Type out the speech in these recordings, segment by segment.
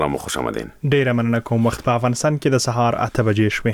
با مو خوش آمدین. ډیره مننه کوم. وخت په افغانستان کې د سهار 8 بجې شوې.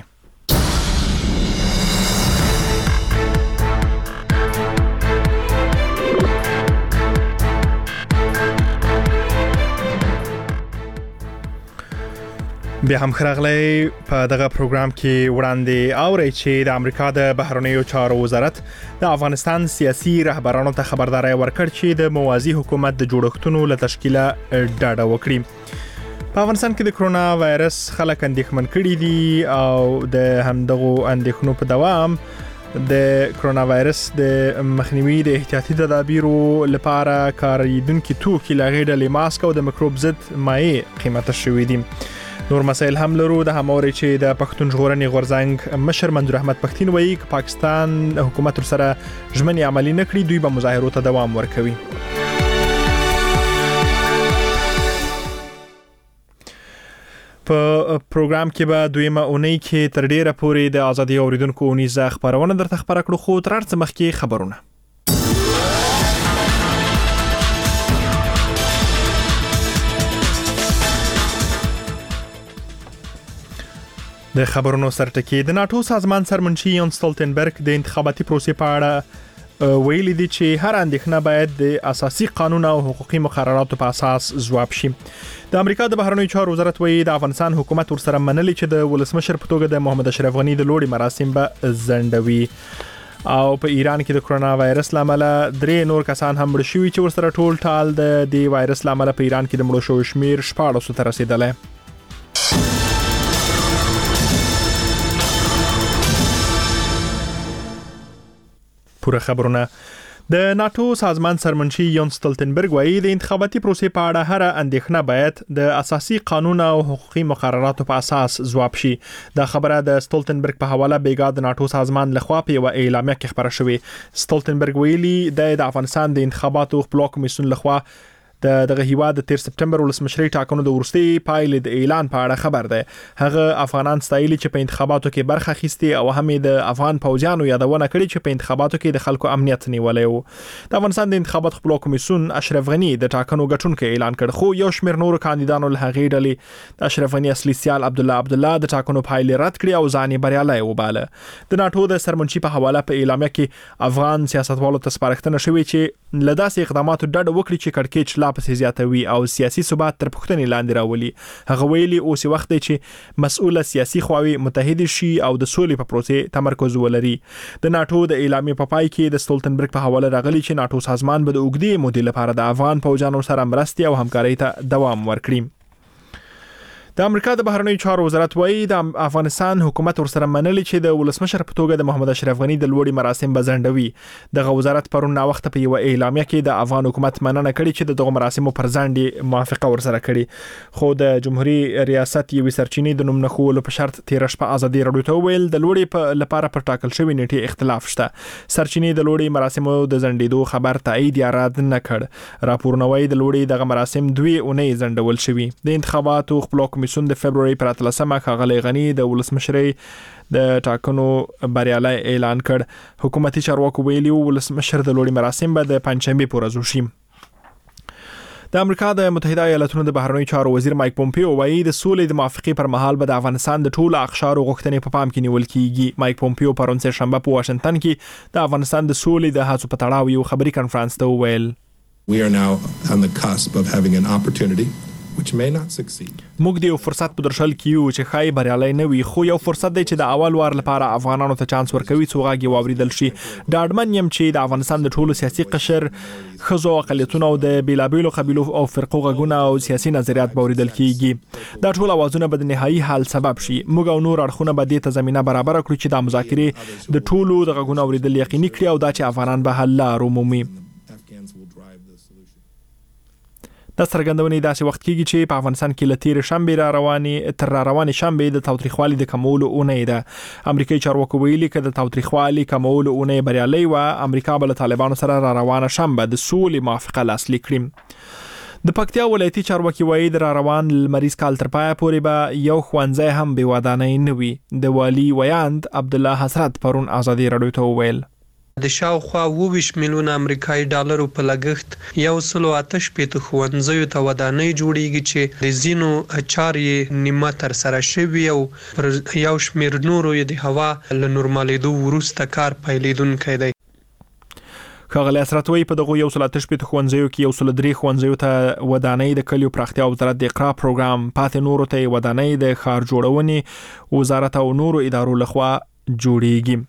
بیا هم خراغلی په دغه پروګرام کې وړاندې اوري چې د امریکا د بهرنیو چارو وزارت د افغانستان سیاسي رهبرانو ته خبرداري ورکړ چې د موازی حکومت د جوړښتونو له تشکیله ډاډه وکړي. په افغانستان کې د کرونا وایرس خلک اندېښمن کړي دي او د همدغو اندېښنو په دوام د کرونا وایرس د مخنیوي د احتیاطي تدابیرو لپاره کارېدونکو توکي لغې ډلې ماسک او د میکروب ضد مایع قیمته شوي دي. نور مسایل هم لرو. د هموري چې د پښتون ژغورنې غورځنګ مشر منظور احمد پښتين وایي چې پاکستان حکومت سره ژمنې عملی نه کړي دوی به مظاهرو ته دوام ورکوي. په پروګرام کې به دویمه اونۍ کې تر ډیره پورې د ازادي اوریدونکو اونیزه خبرونه درته خبره کړو خو تر څه مخکې خبرونه. د خبرونو سرټکی د ناتو سازمان سرمنشي یون ستولتنبرګ د انتخاباتي پروسې په اړه ویلي دي چې هر اندېښنه باید د اساسي قانون او حقوقي مقرراتو په اساس ځواب شي. د امریکا د بهرنیو چارو وزارت وایي د افغانستان حکومت ورسره منلي چې د ولسمشر په توګه د محمد اشرف غنی د لوړي مراسم به ځنډوي. او په ایران کې د کرونا وایرس لامل 3 نور کسان هم مړ شوي چې ورسره ټول ټال د دې وایرس لامل په ایران کې د مړو شویو شمیر 14 ته رسیدلی. پوره خبرونه. د ناتو سازمان سرمنشي یون ستولتنبرګ وایي د انتخاباتي پروسې په اړه هر اندېښنه باید د اساسي قانون او حقوقي مقرراتو په اساس ځواب شي. دا خبره د ستولتنبرګ په حواله بیګا د ناتو سازمان لخوا په یو اعلامیه کې خبره شوې. ستولتنبرګ ویلي د افغانستان د انتخاباتو خپلواک کمیسیون لخوا دغه هیواد د 13 سپټمبر ولسمشري ټاکنو د ورستي پایلې د اعلان په اړه خبر ده. هغه افغانان ستایلي چې په انتخاباتو کې برخه اخیستي او هم د افغان پوځیانو یادونه کړې چې په انتخاباتو کې د خلکو امنیت نیولې وو. د افغانستان د انتخاباتو خپلواک کمیسیون اشرف غنی د ټاکنو ګټونکو اعلان کړ خو یو شمېر نور کاندیدانو له هغې ډلې د اشرف غنی اصلي سیال عبد الله د ټاکنو پایلې رد کړې او ځان بریالي وباله. د ناتو د سرمنشي په حواله په اعلامیه کې افغان سیاستوالو ته سپارښتنه شوې چې لداسې اقداماتو ډډه وکړي چې کړکېچ لا پسې زیاتوي او سیاسي ثبات تر پوښتنې لاندې راولي. هغه ویلي اوس وخت دی چې مسؤله سیاسي خواوې متحد شي او د سولې په پروسې تمرکز ولري. د ناتو د اعلامیې په پای کې د ستولتنبرګ په حواله راغلي چې ناتو سازمان به د اوږدې مودې لپاره د افغان پوځیانو سره مرستې او همکارۍ ته دوام ورکړي. د امریکا د بهرنیو چارو وزارت وایي د افغانستان حکومت ورسره منلي چې د ولسمشر په توګه د محمد اشرف غنی د لوړي مراسم به ځنډوي. دغه وزارت پرون نا وخت په یو اعلامیه کې د افغان حکومت مننه کړې چې دغه مراسمو پر ځنډ موافقه ورسره کړې خو د جمهوریت ریاست یو سرچینې د نوم نه خولو په شرط 13 شپه ازادي راډیو ته ویل د لوړي لپاره پر ټاکل شوی نیټه اختلاف شته. سرچینې د لوړي مراسمو د ځنډېدو خبر تایید یا رد نه کړ. راپورونه وایي د لوړي دغه مراسم 2 اونۍ ځنډول شوي. د انتخاباتو خپلواک کمیسیون د فبرवरी پر 13 ښاغلی غنی د ولسمشرۍ د ټاکنو بریالي اعلان کړ. حکومتي چارواکو ویلي ولسمشر د لوړي مراسم به د پنځشنبه په ورځ وشي. د امریکا د متحده ایالاتونو د بهرنیو چارو وزیر مایک پومپیو وایي د سولې د موافقې پر مهال به د افغانستان د ټولو اقشارو غوښتنې په پام کې نیول کیږي. مایک پومپیو پرون سه شنبه په واشنگټن کې د افغانستان د سولې د هڅو په تړاو یو خبري کانفرنس ته وویل. We are now on the cusp of having an opportunity which may not succeed. موږ د یو فرصت په درشل کې یو چې خای بریالي نه وي خو یو فرصت دی چې د اول وار لپاره افغانانو ته چانس ورکوي څو غاږي واوریدل شي. ډاډمن یم چې د افغانستان د ټولو سیاسي قشر خزو اقلیتونو او د بیلابیلو قبیلو او فرقو غږونه او سیاسي نظریات باوریدل کیږي. دا ټول اوازونه به د نهایی حل سبب شي. موږ او نور اړخونه به د زمينه برابر کړو چې د مذاکرې د ټولو د غږونه اوریدل یقیني کړي او دا چې افغانان به حل لار ومومي. د څرګندونې داسې وخت کېږي چې په افغانستان کې لتیر شنبه تر روانې شنبه د تاوتریخوالي د کمولو اونۍ ده. امریکایي چارواکو ویلي چې د تاوتریخوالي کمولو اونۍ بریالي و امریکا به له طالبانو سره روانه شنبه د سولې موافقه لاسلیک کړي. د پکتیا ولایتي چارواکي وایي د روان لمریز کال تر پایه پورې به یو ښوونځی هم بې ودانۍ نه وي. د والي ویاند عبد الله حسرت پرون ازادي راډیو ته وویل. د شاوخوا 20 میلیون امریکایي ډالرو په لګښت 108 ښوونځیو ته ودانۍ جوړیږي چې د ځینو چارې نیمه تر سره شوي او پر یو شمېر نورو یې د هوا له نورمالېدو وروسته کار پیلېدونکی دی. ښاغلی اسراتوی په دغه 108 ښوونځیو کې 103 ښوونځیو ته ودانۍ د کلیو پراختیا وزارت د اقرا پروګرام پاتې نورو ته ودانۍ د ښار جوړونې وزارت او نورو ادارو لخوا جوړیږي.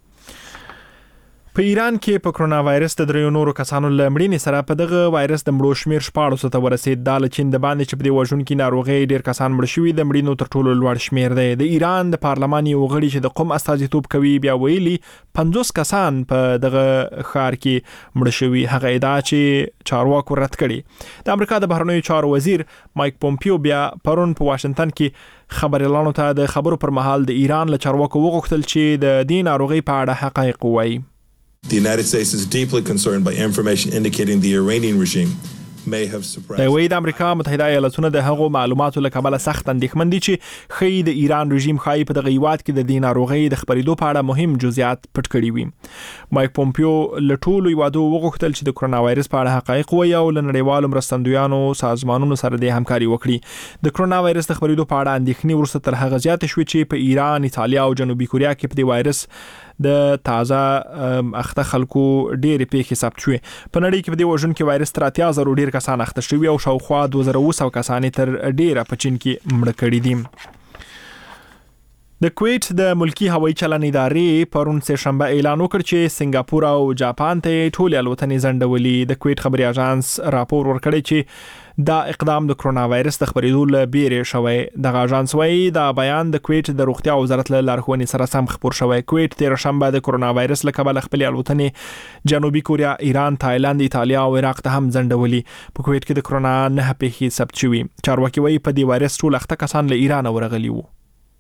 په ایران کې په کرونا وایرس د درې نورو کسانو له مړینې سره په دغه وایرس د مړو شمیر 14 ته ورسید. دا له چین د باندې چې په دې وژونکي ناروغۍ ډیر کسان مړ شوي د مړینو تر ټولو لوړ شمیر دی. د ایران د پارلمان یو غړي چې د قوم استازیتوب کوي بیا ویلي 50 کسان په دغه ښار کې مړ شوي. هغه ادعا چې چارواکو رد کړي. د امریکا د بهرنیو چارو وزیر مایک پومپیو بیا پرون په واشنگټن کې خبريالانو ته د خبرو پر مهال د ایران له چارواکو وغوښتل چې د دې ناروغۍ په اړه حقایق ووایي. The United States is deeply concerned by information indicating the Iranian regime may have suppressed. د امریکا متحده ایالاتونو د هغو معلوماتو له کبله سخت اندېښمن دي چې خې د ایران رژیم خای په دغه هیواد کې د دې ناروغۍ د خبرېدو په اړه مهم جزئیات پټ کړي وي. مایک پومپیو له ټولو هیوادو وغوښتل چې د کرونا وایرس په اړه حقایق ووایي او له نړیوالو مرستندویانو سازمانونو سره د همکاري وکړي. د کرونا وایرس د خبرېدو په اړه اندېښنې وروسته تر هغه زیاته شوې چې په ایران، ایتالیا او جنوبي کوریا کې په دې وایرس د تازه اخته خلکو ډېرې پیښې ثبت شوې. په نړۍ کې په دې وژونکي وایرس تر 80,000 ډېر کسان اخته شوي او شاوخوا 2700 کسان تر ډېره په چین کې مړه کړي دي. د کویت د ملکی هوایي چلن ادارې پرون سه شنبه اعلان وکړ چې سنگاپور او جاپان ته ټول الوتنې ځنډولې. د کویت خبري اژانس راپور ورکړی چې دا اقدام د کرونا وایرس د خبرېدو له بیرې شوی. دغه اژانس وایي دا بیان د کویت د روغتیا وزارت له لارښوونې سره سم خبر شوی. کویت تیر شنبه د کرونا وایرس له کبله خپل الوتنې جنوبي کوریا، ایران، تایلند، ایتالیا او عراق ته هم ځنډولې. په کویت کې د کرونا 9 پیښې ثبت شوي. چارواکي وایي په دې وایرس ټول اخته کسان له ایران ورغلي وو.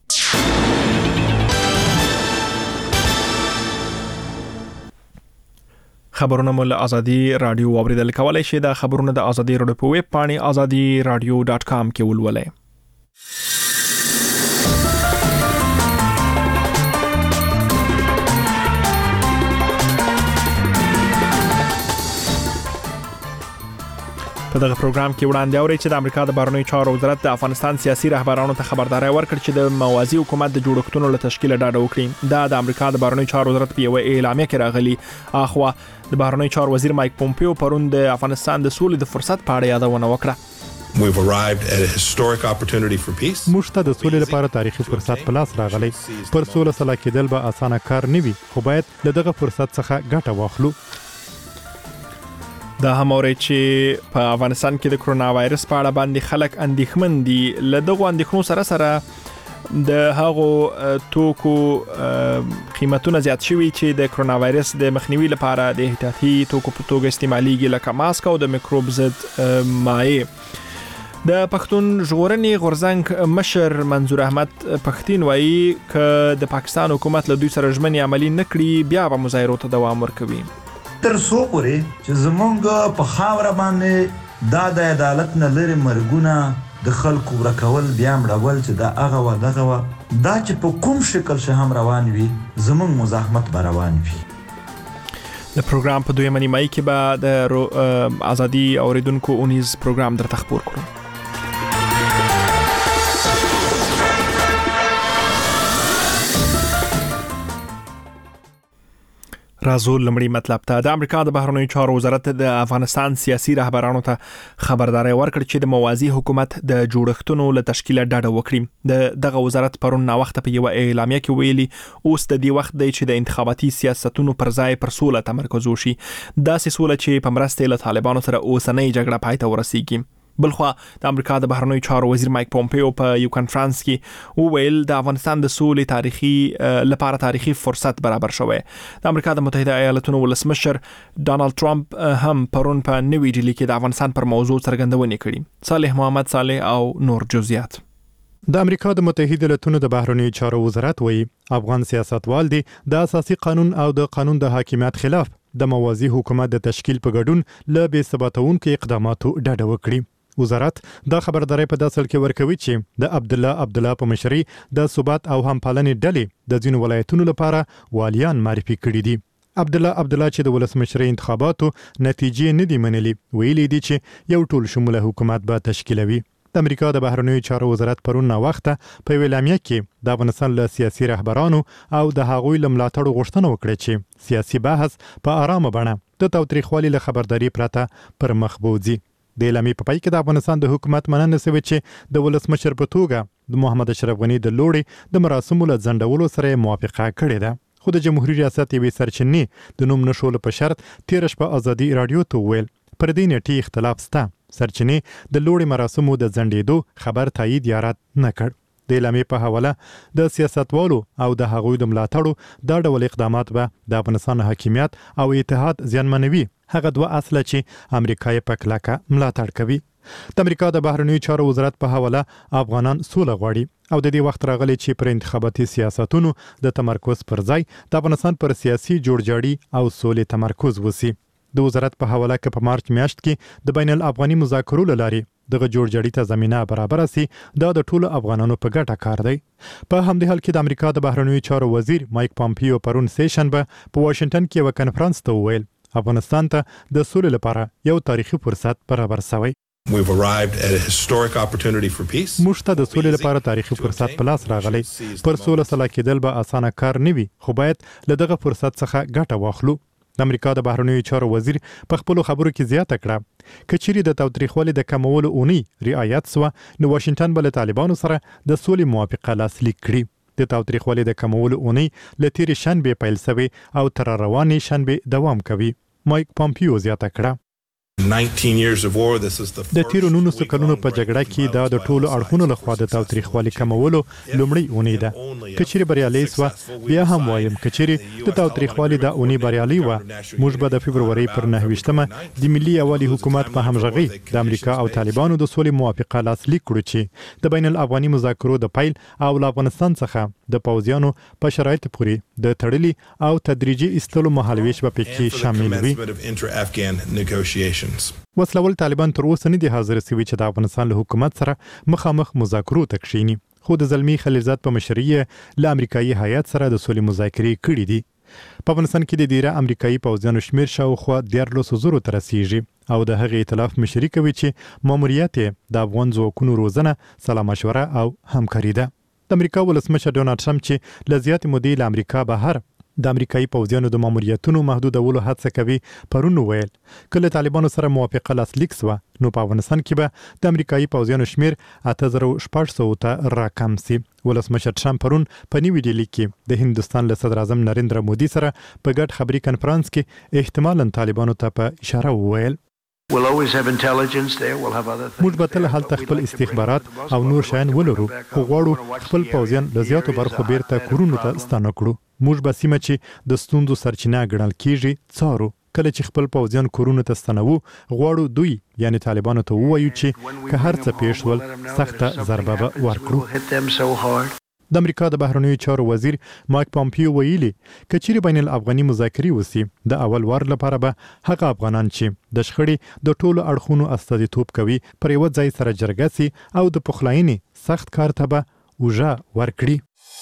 خبرونه مول ازادي رادیو اوریدل کولای شي. د خبرونه د ازادي رادیو په ویب پاڼې azadiradio.com کې ولولئ. په دغه پروګرام کې وړاندې اوري چې د امریکا د بهرنیو چارو وزارت د افغانستان سیاسي رهبرانو ته خبرداري ورکړه چې د موازی حکومت د جوړښتونو له تشکیل ډاډه وکړي. دا د امریکا د بهرنیو چارو وزارت په یو اعلامیه کې راغلي. اخوا د بهرنیو چارو وزیر مایک پومپیو پرون د افغانستان د سولې د فرصت په اړه یادونه وکړه. We've arrived at a historic opportunity for peace. موږ ته د سولې لپاره تاریخي فرصت په لاس راغلی. پر سوله سلا کېدل به اسانه کار نه وي، خو باید له دغه فرصت څخه ګټه واخلو. دا هم اوري چې په افغانستان کې د کرونا وایرس په اړه باندې خلک اندېښمن دي. له دغه اندېښنو سره د هغو توکو قیمتونه زیات شوي چې د کرونا وایرس د مخنیوي لپاره د احتیاطي توکو په توګه استعمالېږي، لکه ماسک او د میکروب ضد مایع. د پښتون ژغورنې غورځنګ مشر منظور احمد پښتين وایي ک د پاکستان حکومت له دوی سره ژمنې عملي نکړي بیا به مظاهرو ته دوام ورکوي. تر څو پورې چې زمونږ په خاوره باندې دا د عدالت نه لري مرګونه د خلکو ورکول بیا مړول چې دا هغه و دغه و دا چې په کوم شکل شه هم روان وي زمونږ مزاحمت به روان وي. د پروګرام په دویمه نیمایي کې به د ازادي اوریدونکو اونیز پروګرام درته خبر کړو. رازو لمړی مطلب ته د امریکا د بهرنیو چارو وزارت د افغانستان سیاسي رهبرانو ته خبرداري ورکړه چې د موازی حکومت د جوړښتونو له تشکیل ډاډه وکړي. دغه وزارت پرون نا وخت په یو اعلامیه کې ویلي اوس د دې وخت دی چې د انتخاباتي سیاستونو پر ځای پر سوله تمرکز وشي. داسې سوله چې په مرسته له طالبانو سره اوسنۍ جګړه پای ته ورسیږي. بلخوا د امریکا د بهرنیو چارو وزیر مایک پومپیو په یو کانفرنس کې وویل د افغانستان د سولې لپاره تاریخي فرصت برابر شوی. د امریکا د متحده ایالاتونو ولسمشر ډانلډ ټرمپ هم پرون په نوې ډیلي کې د افغانستان پر موضوع څرګندونې کړې. صالح محمد صالح او نور جزئیات. د امریکا د متحده ایالاتونو د بهرنیو چارو وزارت وایي افغان سیاستوال دي د اساسي قانون او د قانون د حاکمیت خلاف د موازی حکومت د تشکیل په ګډون له بې ثباتونکو اقداماتو ډډه وکړي. وزارت دا خبرداري په داسل کې ورکوي چې د عبدالله په مشرۍ د ثبات او همپالنې ډلې د ځینو ولایتونو لپاره والیان معرفي کړي دي. عبدالله چې د ولسمشرۍ انتخاباتو نتیجې نه دي منلي، ویلي دي چې یو ټول شموله حکومت به تشکیلوي. د امریکا د بهرنیو چارو وزارت پرون ناوخته په یوه اعلامیه کې د افغانستان له سیاسي رهبرانو او د هغوی له ملاتړو غوښتنه وکړه چې سیاسي بحث په آرامه بڼه د تاوتریخوالي له خبرداري پرته پر مخ بوځي. د اعلامیې په پای کې د افغانستان د حکومت مننه شوې چې د ولسمشر په توګه د محمد اشرف غني د لوړې د مراسمو له ځنډولو سره موافقه کړې ده. خو د جمهوریت ریاست یوې سرچینې د نوم نشولو په شرط تېره شپه ازادي راډیو ته وویل پر دې نیټې اختلاف شته. سرچینې د لوړې مراسمو د ځنډېدو خبر تایید یا رد نه کړ. د اعلامیې په حواله د سیاستوالو او د هغوی د ملاتړو دا ډول اقدامات به د افغانستان حاکمیت او اتحاد زیانمنوي، هغه دوه اصله چې امریکا یې په کلکه ملاتړ کوي. د امریکا د بهرنیو چارو وزارت په حواله افغانان سوله غواړي او د دې وخت راغلی چې پر انتخاباتي سیاستونو د تمرکز پر ځای د افغانستان پر سیاسي جوړجاړي او سولې تمرکز وسی. د وزارت په حواله کې په مارچ میاشت کې د بین الافغاني مذاکرو له لارې دغه جوړجاړي ته زمینه برابر سي، دا د ټولو افغانانو په ګټه کار دی. په همدې حال کې د امریکا د بهرنیو چارو وزیر مایک پامپیو پرون سیشنبه په واشنگټن کې یو کنفرانس ته وویل افغانستان ته د سولې لپاره یو تاریخي فرصت برابر شوی. We've arrived at a historic opportunity for peace. موږ ته د سولې لپاره تاریخي فرصت په لاس راغلی. پر سوله سلا کېدل به اسانه کار نه وي، خو باید له دغه فرصت څخه ګټه واخلو. د امریکا د بهرنیو چارو وزیر په خپلو خبرو کې زیاته کړه که چیرې د تاوتریخوالي د کمولو اونۍ رعایت سوه نو واشنګټن به له طالبانو سره د سولې موافقه لاسلیک کړي. د تاوتریخوالي د کمولو اونۍ له تېرې شنبې پیل سوې او تر روانې شنبې دوام کوي. مایک پامپیو زیاته کړه 19 years of war, this is the د تیرو 19 کلونو په جګړه کې دا د ټولو اړخونو لخوا د تاوتریخوالي کمولو لومړی اونۍ ده. که چیرې بریالۍ سوه بیا هم وایم که چیرې د تاوتریخوالي دا اونۍ بریالۍ وه موږ به د فبرورۍ پر 9 د ملي یووالي حکومت په همغږۍ د امریکا او طالبانو د سولې موافقه لاسلیک کړو چې د بین الافغاني مذاکرو د پیل او له افغانستان څخه د پوځیانو په شرایطو پورې د تړلي او تدریجي ایستلو مهالویش به پکې شامل وي. وسلوال طالبان تر اوسه نه دي حاضر شوي چې د افغانستان له حکومت سره مخامخ مذاکرو ته کښیني، خو د زلمی خلیلزاد په مشرۍ له امریکایي هیات سره د سولې مذاکرې کړي دي. په افغانستان کې د ډیره امریکایي پوځیانو شمیر شاوخوا 14,000 ته رسیږي او د هغې ائتلاف مشري کوي چې ماموریت یې د افغان ځواکونو روزنه، سلا مشوره او همکاري ده. د امریکا ولسمشر ډونالډ ټرمپ چې له زیاتې مودې له امریکا بهر د امریکایي پوځیانو د ماموریتونو محدودولو هڅه کوي پرون ویل کله طالبانو سره موافقه لاسلیک سوه نو په افغانستان کې به د امریکایي پوځیانو شمیر 8600 ته راکم سي. ولسمشر ټرمپ پرون په نیو ډیلي کې د هندستان له صدر اعظم نریندرا مودي سره په ګډ خبري کنفرانس کې احتمالاً طالبانو ته په اشاره وویل موږ به تل هلته خپل استخبارات او نور شیان ولرو، خو غواړو خپل پوځیان له زیاتو برخو بیرته کورونو ته ستانه کړو. موږ به سیمه چې د ستونزو سرچینه ګڼل کیږي څارو. کله چې خپل پوځیان کورونو ته ستنوو غواړو دوی یعنی طالبانو ته ووایو چې که هر څه پیښ ول سخته ضربه به ورکړو. د امریکا د بهرنیو چارو وزیر مایک پامپیو ویلي که چیرې بین الافغاني مذاکرې وسی د اول وار لپاره به هغه افغانان چې د شخړې د ټولو اړخونو استازیتوب کوي پر یو ځای سره جرګه سي او د پخلاینې سخت کار ته به اوږه ورکړي.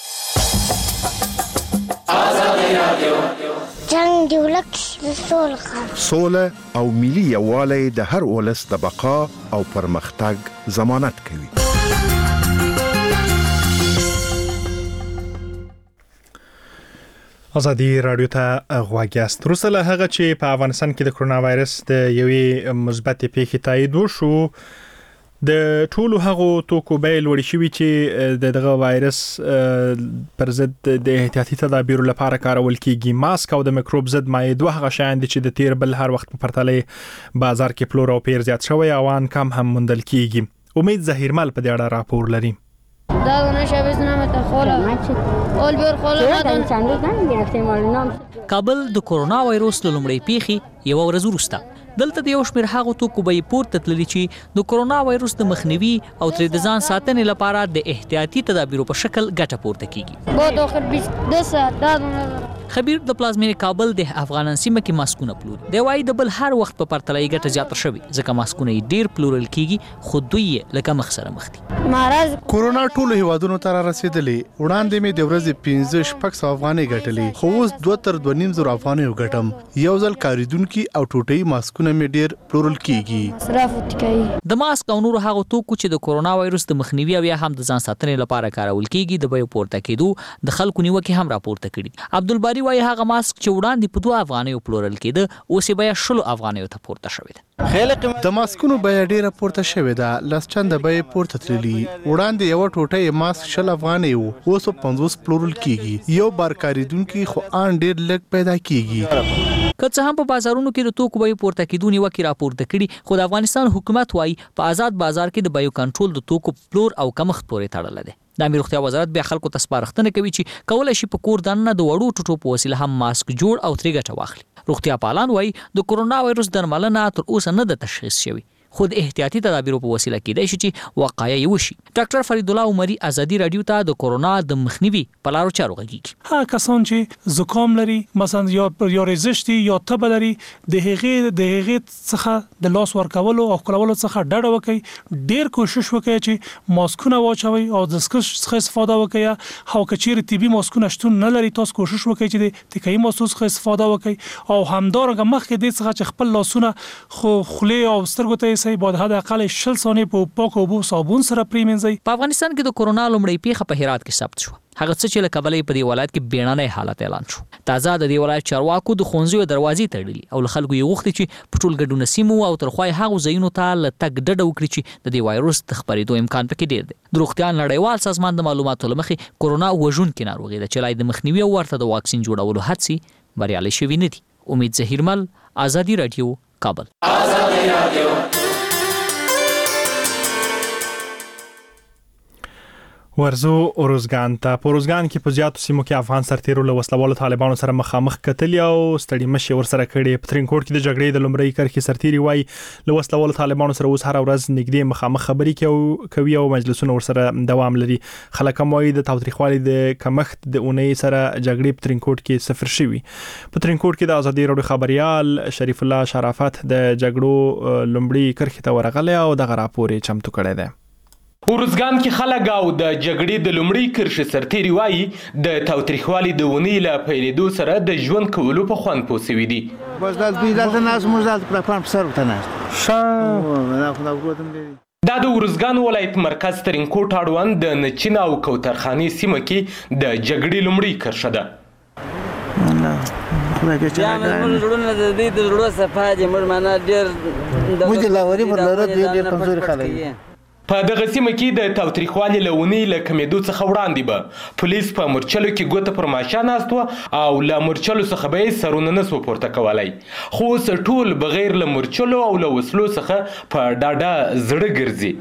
جنگ دی ولک د سوله او ملي یووالی د هر ولس د بقا او پرمختګ ضمانت کوي. ازادي رادیو ته غواړی است. وروسته له هغه چې په افغانستان کې د کرونا وایرس د یوې مثبت پیښې تایید وشو د ټولو هغو توکو بیه لوړې شوې چې دغه وایرس پر ضد د احتیاطي تدابیرو لپاره کارول کیږي. ماسک او د میکروب ضد مایع دوه هغه شیان دي چې د تیر بل هر وخت په پرتله بازار کې پلور او پیر زیات شوی او ان کم هم موندل کیږي. امید ظهیرمل په دې اړه راپور لري. کابل د کرونا وایرس له لومړۍ پیښې یو ورځ وروسته دلته د یو شمېر هغو توکو بیې پورته تللي چې د کرونا وایرس د مخنیوي او ترې د ځان ساتنې لپاره د احتیاطي تدابیرو په شکل ګټه پورته کیږي. خبير د پلازمینې کابل د افغانان سیمه کې ماسکونه پلوري دی وایي د بل هر وخت په پرتله یې ګټه زیاته شوې ځکه ماسکونه یې ډیر پلورل کیږي خو دوی یې لکه مخ سره مخ دي مرض کورونا ټولو هیوادونو ته رسیدلې وړاندې مې د ورځې 15-16 افغانۍ ګټلې خو اوس 2 تر 2.5 افغانۍ ګټم یو ځل کاریدونکو او ټوټي ماسکونه مې ډیر پلورل کیږي مصرف کوي د ماسک او نور هغه توکو چې د کورونا وایروس د مخنیوي او یا هم د ځان ساتنې لپاره کارول کیږي د بیو پورته کېدو د خلکو نیوکه هم راپورته کړي عبدالباری وایي هغه ماسک چې وړاندې په 2 افغانیو پلورل کېده اوس یې بیا 10 افغانیو ته پورته شوې ده د ماسکونو بیه ډیره پورته شوې ده لس چنده بیه پورته تللی وړاندې یو ټوټه ماسک 10 افغانۍ وو اوس 50 پلورل کیږي یو بار کاریدونکو خو ان ډیر لږ پیدا کیږي که څه هم په بازارونو کې د توکو بیو پورته کېدو نیوکې راپورته کړي خو د افغانستان حکومت وایي په آزاد بازار کې د بیو کنټرول د توکو پلور او کمښت پورې تړلی دی د امیر روغتیا وزارت بیا خلکو ته سپارښتنه کوي چې کولای شي په کور دننه د وړو ټوټو په وسیله هم ماسک جوړ او ترې ګټه واخلي روغتیا پالان وایي د کورونا وایروس درملنه تر اوسه نه ده تشخیص شوې خود احتیاطي تدابیرو په وسیله کېدای شي چې وقایه وشي ډاکټر فرید الله عمري ازادي رادیو ته د کورونا د مخنیوي په لارو چارو غږیږي ها کسان چې زکام لري مثلا یا رزشتي یا تب لري د هغه څخه د لاس ورکولو او خپلولو څخه ډډه وکړي ډیر کوشش وکړي چې ماسکونه واچوي او د څخه استفاده وکړي او کچیر طبي ماسکونه شتون نه لري تاسو کوشش وکړي چې د تکي ماسک څخه استفاده وکړي او همدارنګه مخکې د څخه چې خپل لاسونه خو خله او سترګو ته سي بعد حد اقل 60 ثانیې په پاکو اوبو صابون سره پریمنځي په افغانستان کې د کورونا لومړی پیښه په هرات کې ثبت شو هغه څه چې له کبلې په دی ولایت کې بیړنی حالت اعلان شو تازه د دی ولایت چارواکو د خونځو دروازې تړلې او له خلکو یې غوښتي چې په ټول ګډون سیمو او ترخوای هغه ځایونو ته ل تک ډډه وکړي چې د دی وایروس د خپرېدو امکان پکې ډیر دی د روغتیا نړیوال سازمان د معلوماتو لمخې کورونا وژونکې ناروغي ده چې لای د مخنیوي او ورته د واکسین جوړولو هڅې بریالي شوي نه دي امید ظهیرمل آزادی رادیو کابل آزادی رادیو ورزو اروزګان ته په اروزګان کې په زیاتو سیمو کې افغان سرتیرو له وسلوالو طالبانو سره مخامخ کتل او ستړي مشي ورسره کړي په ترینکوټ کې د جګړې د لومړی کرښې سرتیري وای له وسلوالو طالبانو سره اوس هر ورځ نږدې مخامخ خبرې کوي او مجلسونه ورسره دوام لري خلک هم وایي د تاوتریخوالي د کمښت د اونۍ سره جګړې په ترینکوټ کې صفر شوي په ترینکوټ کې د ازادي راډیو خبريال شریف الله شرافت د جګړو لومړی کرښې ته ورغلی او دغه راپور چمتو کړی دی اروزګان کې خلک او د جګړې د لومړۍ کرښې سرتیري وایي د تاوتریخوالي د ونې له پیلېدو سره د ژوند کولو په خوند پوه سوي دي دا د اروزګان ولایت مرکز ترینکوټ اړوند د نچین او کوترخانې سیمه کې د جګړې لومړۍ کرښه ده په دغه سیمه کې د تاوتریخوالي له ونې له کمېدو څخه وړاندې به پولیس په مورچلو کې ګوته پر ماشه ناست وه او له مورچلو څخه به یې سرونه نه سو پورته کولی خو اوس ټول بغیر له مورچلو او له وسلو څخه په ډاډه زړه ګرځي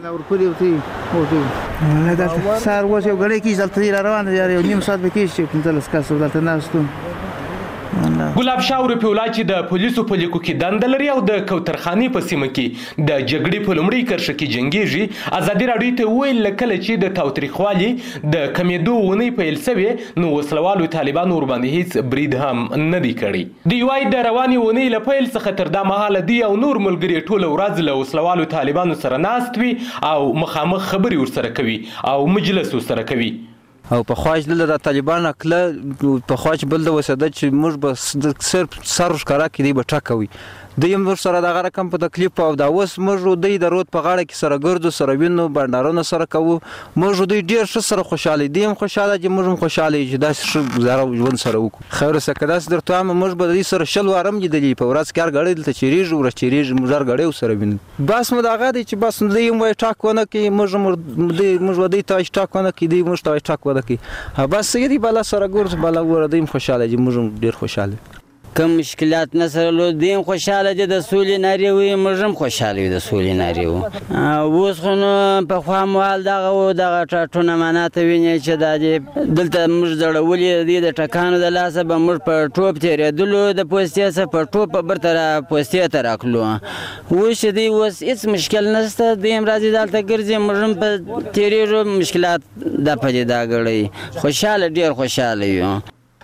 سهار اوس یو ګړی کېږي دلته را روان دی یو نیم ساعت به کېږي چې 15 کسه دلته ناست وو ګلاب شاه رفیع چې د پولیسو په لیکو کې دنده لري او د کوترخانې په سیمه کې د جګړې په لومړۍ کرښه کې جنګیږي ازادي راډیو ته ویل کله چې د تاوتریخوالي د کمیدو ونې پیل شوې نو وسلوالو طالبانو ورباندې هیڅ برید هم نه دی کړی دی وايي د رواني ونې له پیل څخه تر دا مهاله دی او نور ملګري ټول ورځ له وسلوالو طالبانو سره ناست وي او مخامخ خبري ورسره کوي او مجلس ورسره کوي او په خواج د طالبان اکله په خواج بل د وساده چې موږ به صرف سر ښکارا کې دی به ټاکوي د یم سره د غره کم په تکلیف او دا اوس موږ د رود په غاړه کې سره ګرځو سره وینو بندرونه سره کوو موږ د ډیر ښه سره خوشاله دي هم خوشاله چې موږ خوشاله چې دا ښه زاره ژوند سره وکړو خیر سکداس درته موږ به د سره شل وارم لیدلې په ورځ کار غړې دلته چیرېږي ور چیرېږي موږ غړې سره وینو بس مو دا غاډي چې بس د یم وای ټاکونه کې موږ ودی ته ټاکونه کې دی موږ ته ټاکونه کې بس یې بل سره ګورځ بل ور دیم خوشاله دي موږ ډیر خوشاله کم مشکلات نه سره لو دیم خوشاله دي د سولې ناری وي مجم خوشاله وي د سولې ناری وو اوس خو په خوا مال دغه ټاټونه مناته ویني چې د دلته موږ زړولې دي د ټکانو د لاسه به موږ په ټوپ تیرېدلو د پوستې څخه په ټوپ برتر پوستې ته راکلو اوس دی اوس هیڅ مشکل نشته دیم راځي دلته ګرځي موږ په تیرېږو مشکلات د پدې دا غړي خوشاله ډیر خوشاله یو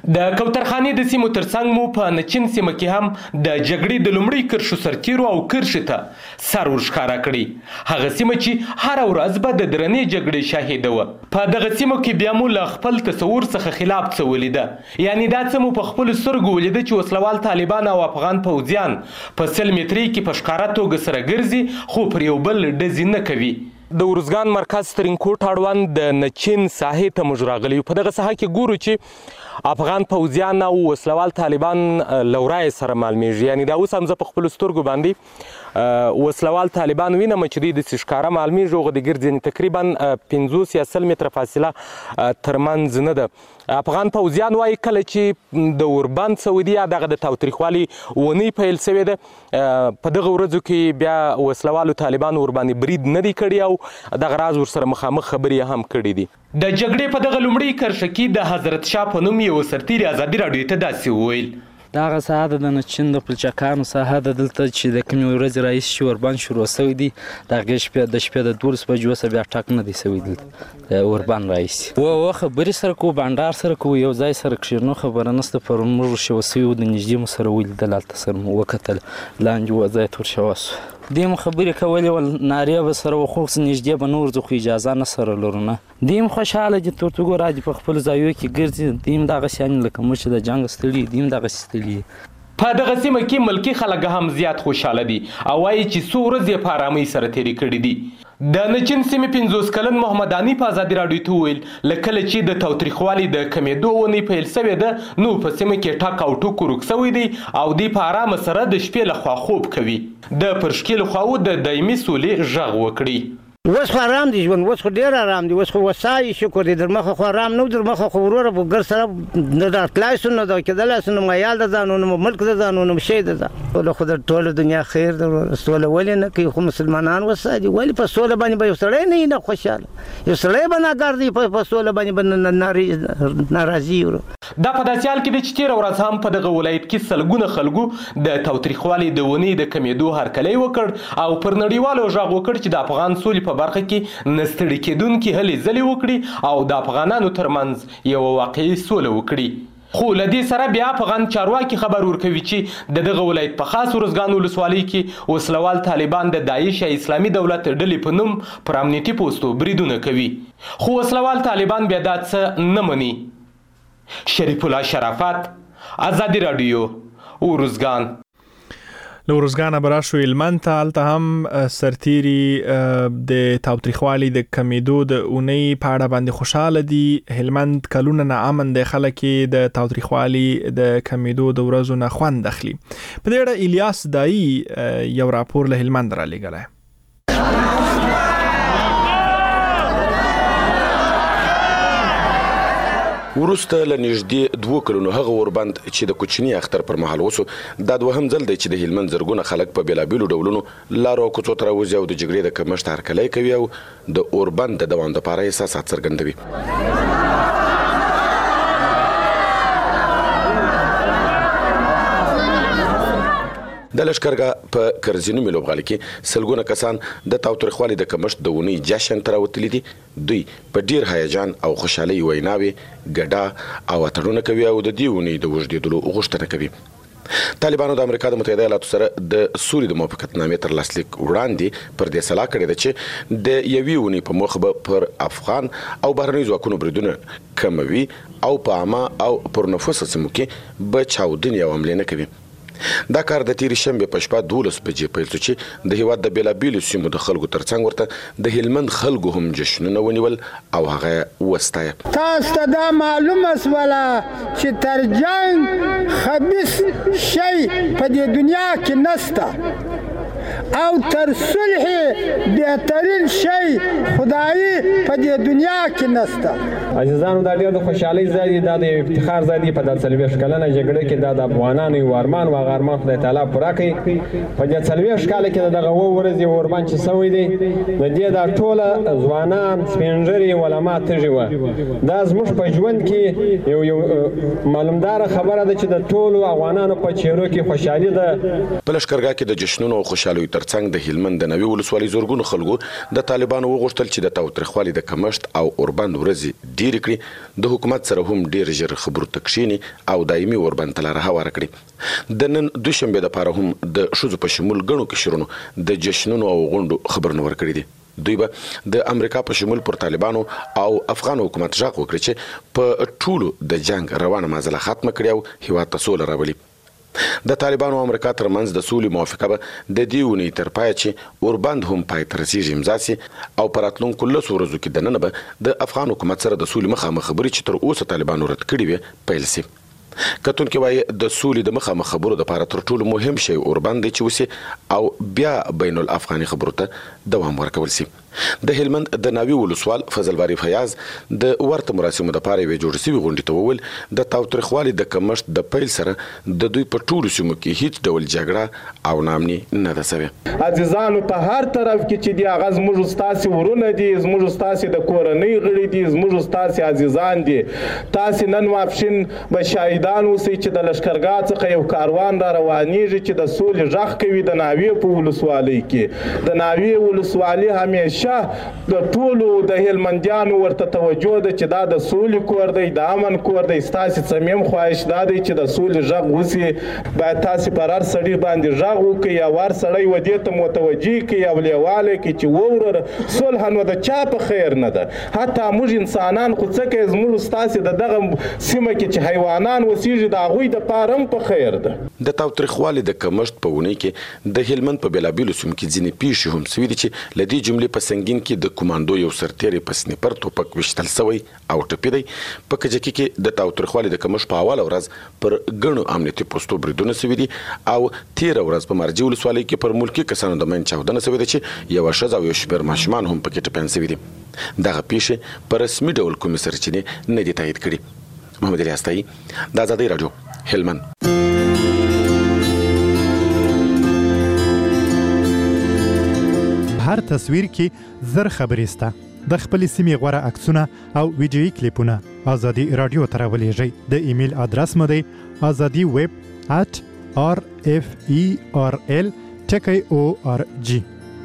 د کوترخانې د سیمو ترڅنګ مو په نچین سیمه کې هم د جګړې د لومړي کرښو سرتیرو او کرښې ته سر ورښکاره کړي. هغه سیمه چې هره ورځ به د درنې جګړې شاهده وه. په دغه سیمو کې بیا مو له خپل تصور څخه خلاف څه ولیده. یعنې دا څه مو په خپلو سترګو ولیده چې وسلوال طالبان او افغان پوځیان په 100 مترۍ کې په ښکاره توګه سره ګرځي خو پر یو بل ډزې نه کوي. د ارزګان مرکز ترینکوټ اړوند د نچین ساحې ته موږ راغلي یو. په دغه ساحه کې ګورو چې افغان پوځیان او وسلوال طالبان له ورایه سره معلومیږي. یعنې دا اوس هم زه په خپلو سترګو باندې وسلوال طالبان وینم چې دوی داسې ښکاره معلومیږي. هغه د ګرځي تقریبا 50 یا 100 متره فاصله ترمنځ نه ده. افغان پوځیان وایي کله چې د اوربند سعودي یا دغه د تاوتریخوالي اونۍ پیل سوې ده په دغه ورځو کې بیا وسلوالو طالبان ورباندې برید نه دی کړی او دغه راز ورسره مخامخ خبرې هم کړي دي. د جګړې په دغه لومړۍ کرښه کې د حضرت شاه په نوم یو سرتیري ازادي راډیو ته داسې وویل: دغه ساحه د نچین د پلچکانو ساحه ده. دلته چې د کومې ورځې راهیسې چې اوربند شروع سوی دی د هغې د شپې د 12 بجو څخه بیا ټک نه دی سوی دلته د اوربند راهیسې. و خبرې سره کوو، بانډار سره کوو، یو ځای سره کښېنو، خبره نشته. پر موږ شوه سوي وو، د نږدې مو سره ولیدل، هلته سره مو وکتل، لاندې و ځای تور شوه سو. دې مو خبرې کولې ول، نارې به سره وخو نږدې به نه ورځو، خو اجازه نه سره لرو نه. دې م خوشحاله دي، تورته ګوره دي په خپلو ځایو کې ګرځي. دې م دغسې یعنې لکه موږ چې د جنګ ستړي دې م دغسې ستړي. په دغه سیمه کې ملکي خلک هم زیات خوشحاله دي او وایي چې څو ورځې په ارامۍ سره تېرې کړي دي. د نچین سیمې 50 کلن محمد اني په ازادي راډیو ته وویل له کله چې د تاوتریخوالي د کمېدو اونۍ پیل سوې ده نو په سیمه کې ټک او ټوک ورک سوی دی او دوی په ارامه سره د شپې لخوا خوب کوي. د پرشکې لخوا د دایمي سولې غږ وکړي. اوس خو ارام دي ژوند، اوس خو ډېر ارام دي، اوس خو وسایي شکر دی. در مخه خو ارام نه و، در مخه خو وروره به ګر سره نه راتلای سو، نه دا کېدلی سو، نه مایال د ځان و، نه ملک د ځان و، نه شی د ځان. سوله خو د ټوله دنیا خیر ده وروره. سوله ولې نه کوي؟ خو مسلمانان وساتي. ولې په سوله باندې به یو سړی نه وي نه خوشحاله، یو سړی به ناګردي په سوله باندې به ناراضي وروره. دا په داسې حال کې ده چې تېره ورځ هم په دغه ولایت کې سلګونه خلکو د تاوتریخوالي د اونۍ د کمېدو هرکلی وکړ او پر نړیوالو غږ وکړ چې د افغان سولې په برخه کې نستړي کېدونکي هلې ځلې وکړي او د افغانانو ترمنځ یوه واقعي سوله وکړي. خو له دې سره بیا افغان چارواکي خبر ورکوي چې د دغه ولایت په خاص ارزګان ولسوالۍ کې وسلوال طالبان د داعش یا اسلامي دولت ډلې په نوم پر امنیتي پوستو بریدونه کوي. خو وسلوال طالبان بیا دا څه نه مني. شریف الله شرافت، ازادي راډیو، ارزګان. له ارزګانه به راشو هلمند ته. هلته هم سرتیري د تاوتریخوالي د کمېدو د اونۍ په اړه باندې خوشحاله دي. هلمند کلونه نه امن دی، خلک یې د تاوتریخوالي د کمېدو د ورځو نه خوند اخلي. په دې اړه الیاس دایي یو راپور له هلمند رالیږلی. وروسته له نږدې 2 کلونو هغه اوربند چې د کوچني اختر پر مهال وسو، دا دوهم ځل دی چې د هلمند زرګونه خلک په بېلابېلو ډولونو لارو کوڅو ته راوځي او د جګړې د کمښت هرکلی کوي او د اوربند د دوام دپاره احساسات څرګندوي. د لښکرګاه په کرزینو لوبغالي کې سلګونه کسان د تاوتریخوالي د کمښت د اونۍ جشن ته راوتلي دي. دوی په ډیر هیجان او خوشحالۍ ویناوې، ګډا او اتڼونه کوي او د دې اونۍ د اوږدېدلو غوښتنه کوي. طالبانو د امریکا د متحده ایالاتو سره د سولې د موافقتنامې تر لاسلیک وړاندې پر دې سلا کړې ده چې د یوې اونۍ په موخه به پر افغان او بهرنیو ځواکونو بریدونه کموي او په عامه او پر نفوسه سیمو کې به چاودنې او حملې نه کوي. دا کار د تیرې شنبې په شپه 12 بجې پیل شو چې د هېواد د بېلابېلو سیمو د خلکو ترڅنګ ورته د هلمند خلکو هم جشنونه ونیول او هغه وستایه. تاسو ته دا معلومه شوله چې تر جنګ خبیث شی په دې دنیا کې نشته او تر صلح بهترین شی خدایي په دې دنیا کې نشته. عزیزانو، دا ډېر د خوشحالۍ ځای دی، دا د افتخار ځای دی. په دا 40 کلنه جګړه کې دا د افغانانو یو ارمان و، هغه ارمان خدای تعالی پوره کړي. په دې 40 کاله کې دغه 2 ورځې اوربند چې سوی دی، د دې دا ټوله ځوانان، سپینږیري، علما تږي وه. دا زموږ په ژوند کې یو معلومداره خبره ده چې د ټولو افغانانو په چهرو کې خوشحالي ده. په لښکرګاه کې د جشنونو او خوشحالیو ترڅنګ د هلمند د نوي ولسوالۍ زورګونو خلکو د طالبانو وغوښتل چې د تاوتریخوالي د کمښت او اوربند ورځې ډېرې کړي، د حکومت سره هم ډېر ژر خبرو ته کښیني او دایمي اوربند ته لاره هواره کړي. د نن دوشنبې دپاره هم د ښځو په شمول ګڼو کشرونو د جشنونو او غونډو خبرونه ورکړي دي. دوی به د امریکا په شمول پر طالبانو او افغان حکومت ژغ وکړي چې په ټولو د جنگ روانه معضله ختمه کړي او هیواد ته سوله راولي. د طالبانو او امریکا ترمنځ د سولې موافقه به د دې اونۍ تر پایه چې اوربند هم پای ته رسیږي امضا سي او په راتلونکو لسو ورځو کې دننه به د افغان حکومت سره د سولې مخامخ خبرې چې تر اوسه طالبانو رد کړي وي پیل سي. کتونکي وایي د سولې د مخامخ خبرو دپاره تر ټولو مهم شی اوربند دی چې وسي او بیا بین الافغاني خبرو ته دوام ورکول سي. د هلمند د ناوی ولسوال فضل باری فیاض د ورته مراسمو دپاره یوې جوړې سوي غونډې ته وویل د تاوتریخوالي د کمښت د پیل سره د دوی په ټولو سیمو کې هیڅ ډول جګړه او نامني نه ده سوې. عزیزانو په هر طرف کې چې دی هغه زموږ ستاسې ورونه دي، زموږ ستاسې د کورنۍ غړي دي، زموږ ستاسې عزیزان دي. تاسې نن ماپښین به شاهدان اوسئ چې د لښکرګاه څخه یو کاروان را روانېږي چې د سولې غږ کوي د ناوې په ولسوالۍ کې. د ناوې ولسوالي همیشه د ټولو د هلمندیانو ورته توجه ده چې دا د سولې کور دی، د امن کور دی. ستاسې صمیم خواهش دا دی چې د سولې غږ وسي. باید تاسې پر هر سړي باندې غږ وکړئ او هر سړی و دې ته متوجه کړئ او لیوالی کړئ چې ووروره صلح نو د چا په خیر نه ده. حتی موږ انسانان خو څه کوي، زموږ ستاسې د دغه سیمه کې چې حیوانان اوسېږي د هغوی دپاره هم په خیر ده. د تاوتریخوالي د کمښت په اونۍ کې د هلمند په بېلابېلو سیمو کې ځینې پیښې هم سوي دي چې له دې جملې په سنګین کې د کمانډو یو سرتیری په سنیپر ټوپک ویشتل سوی او ټپي دی. په کجکي کې د تاوتریخوالي د کمښت په اوله ورځ پر ګڼو امنیتي پوستو بریدونه سوي دي او تېره ورځ په مرجې ولسوالۍ کې پر ملکي کسانو د مین چاودنه سوې ده چې یوه ښځه او یو شمېر ماشومان هم پکې ټپیان سوي دي. دغه پیښې په رسمي ډول کومې سرچینې نه دي تایید کړي. محمد الیاس تایي، د ازادۍ راډیو، هلمند. هر تصویر کې زر خبرې سته. د خپلې سیمې غوره عکسونه او ویډیویي کلیپونه ازادي راډیو ته راولېږئ. د ایمیل ادرس مو دی azadi@rferl.org.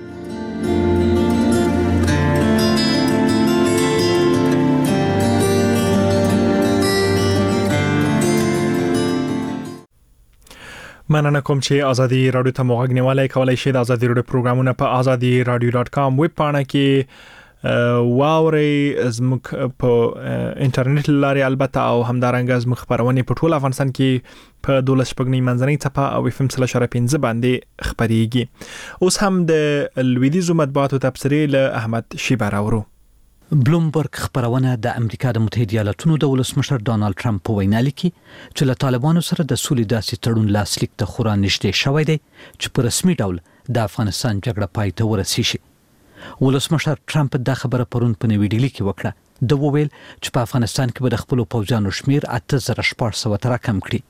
مننه کوم چې ازادي رادیو ته موږ غنیواله کولای شئ. د ازادي رادیو پروګرامونه په azadiradio.com ویب پاڼه کې واوري زموږ په انټرنیټ لاري البته او همدارنګه زموږ خبرونه په ټول افغانستان کې په 12 منځنۍ څپه او FM 3.5 باندې خبريږي. اوس هم د لویدیزو مطبوعاتو تبصرې له احمد شیبه راورو. بلومبرګ خبرونه د امریکا د متحده ایالاتونو د ولسمشر ډانلډ ټرمپ په وینا لیکي چې له طالبانو سره د سولې داسې تړون لاسلیک ته خورا نږدې شوی دی چې په رسمي ډول د افغانستان جګړه پای ته ورسیږي. ولسمشر ټرمپ دا خبره پرون په نوې ډیلي کې وکړه. د وویل چې په افغانستان کې به د خپل پوځیانو شمیر 8400 تر کم کړي.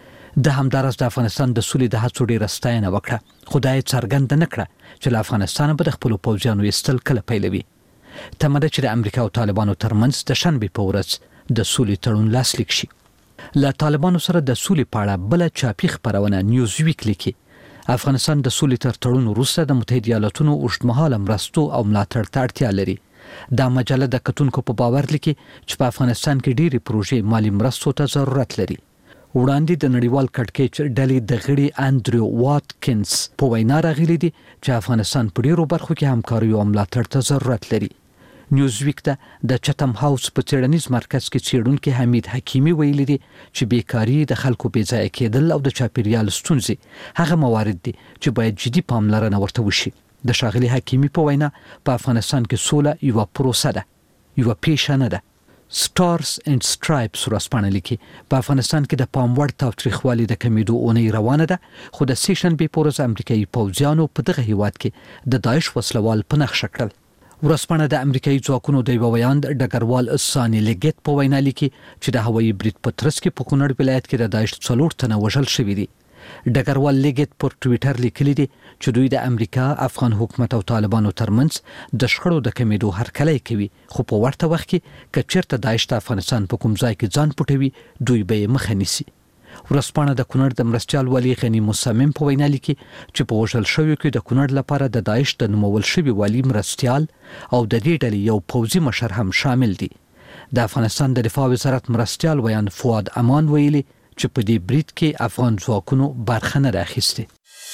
د همدارس د افغانستان د سولې د هڅو ډیره ستاینه وکړه، خدای څرګند نه کړه چې له افغانستان به د خپل پوځیانو ایستل کله پیلوي. تمه ده چې د امریکا او طالبانو ترمنځ د شنبې په ورځ د سولې تړون لاسلیک شي. له طالبانو سره د سولې په اړه بل چاپی خبرونه نیوزویک لیکي افغانستان د سولې تر تړون وروسته د متحده ایالاتونو اوږدمهاله مرستو او ملاتړ ته اړتیا لري. دا مجله د کتونکو په باور لیکي چې په افغانستان کې ډېری پروژې مالی مرستو ته ضرورت لري. وړاندې د نړیوال کډکېچ ډلې د غړي انډریو واتکینز په وینا راغلي دي چې افغانستان په ډېرو برخو کې همکاري او ملاتړ ته ضرورت لري. نیوزویک ته د چتم هاوس په څېړنیز مرکز کې څېړونکي حمید حکیمي ویلي دي چې بیکاری د خلکو بې ځایه کېدل او د چاپیریال ستونزې هغه موارد دي چې باید جدي پاملرنه ورته وشي. د ښاغلي حکیمي په وینا په افغانستان کې سوله یوه پروسه ده، یوه پیښه نه ده. سټارز اینډ سټرایپس ورځپاڼه لیکي په افغانستان کې د پام وړ تاوتریخوالي د کمیدو اونۍ روانه ده، خو د سې شنبې په ورځ امریکایي پوځیانو په دغه هیواد کې د داعش وسلوال په نښه کړل. ورځپاڼه د امریکایي ځواکونو د یوه ویاند ډګروال ساني لیګیت په وینا لیکي چې د هوایي برید په ترڅ کې په کونړ ولایت کې د داعش 4 تنه وژل شوي دي. ډګروال لیګیت پر ټویټر لیکلي دي چې دوی د امریکا، افغان حکومت او طالبانو ترمنځ د شخړو د کمیدو هرکلی کوي، خو په ورته وخت کې که چیرته داعش د افغانستان په کوم ځای کې ځان پټوي دوی به یې مخه نیسي. ورسپانه د کونړ د مرستيال والي غنی مصمم په وینا لیکي چې په وژل شوی کې د کونړ لپاره د داعش د نومول شوی والي مرستيال او د دې ډلې یو پوځي مشر هم شامل دي. د افغانستان د دفاع وزارت مرستيال ویان فؤاد امان ویلي چې په دې برید کې افغان ځواکونو برخه نه راخیسته.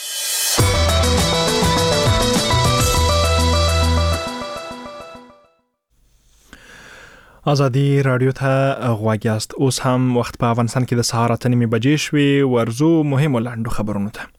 ازادي رادیو ته غواګیاست. اوس هم وخت په افغانستان کې د سهار 8:30 بجې شوې. ورزو مهم لاندو خبرونه ته.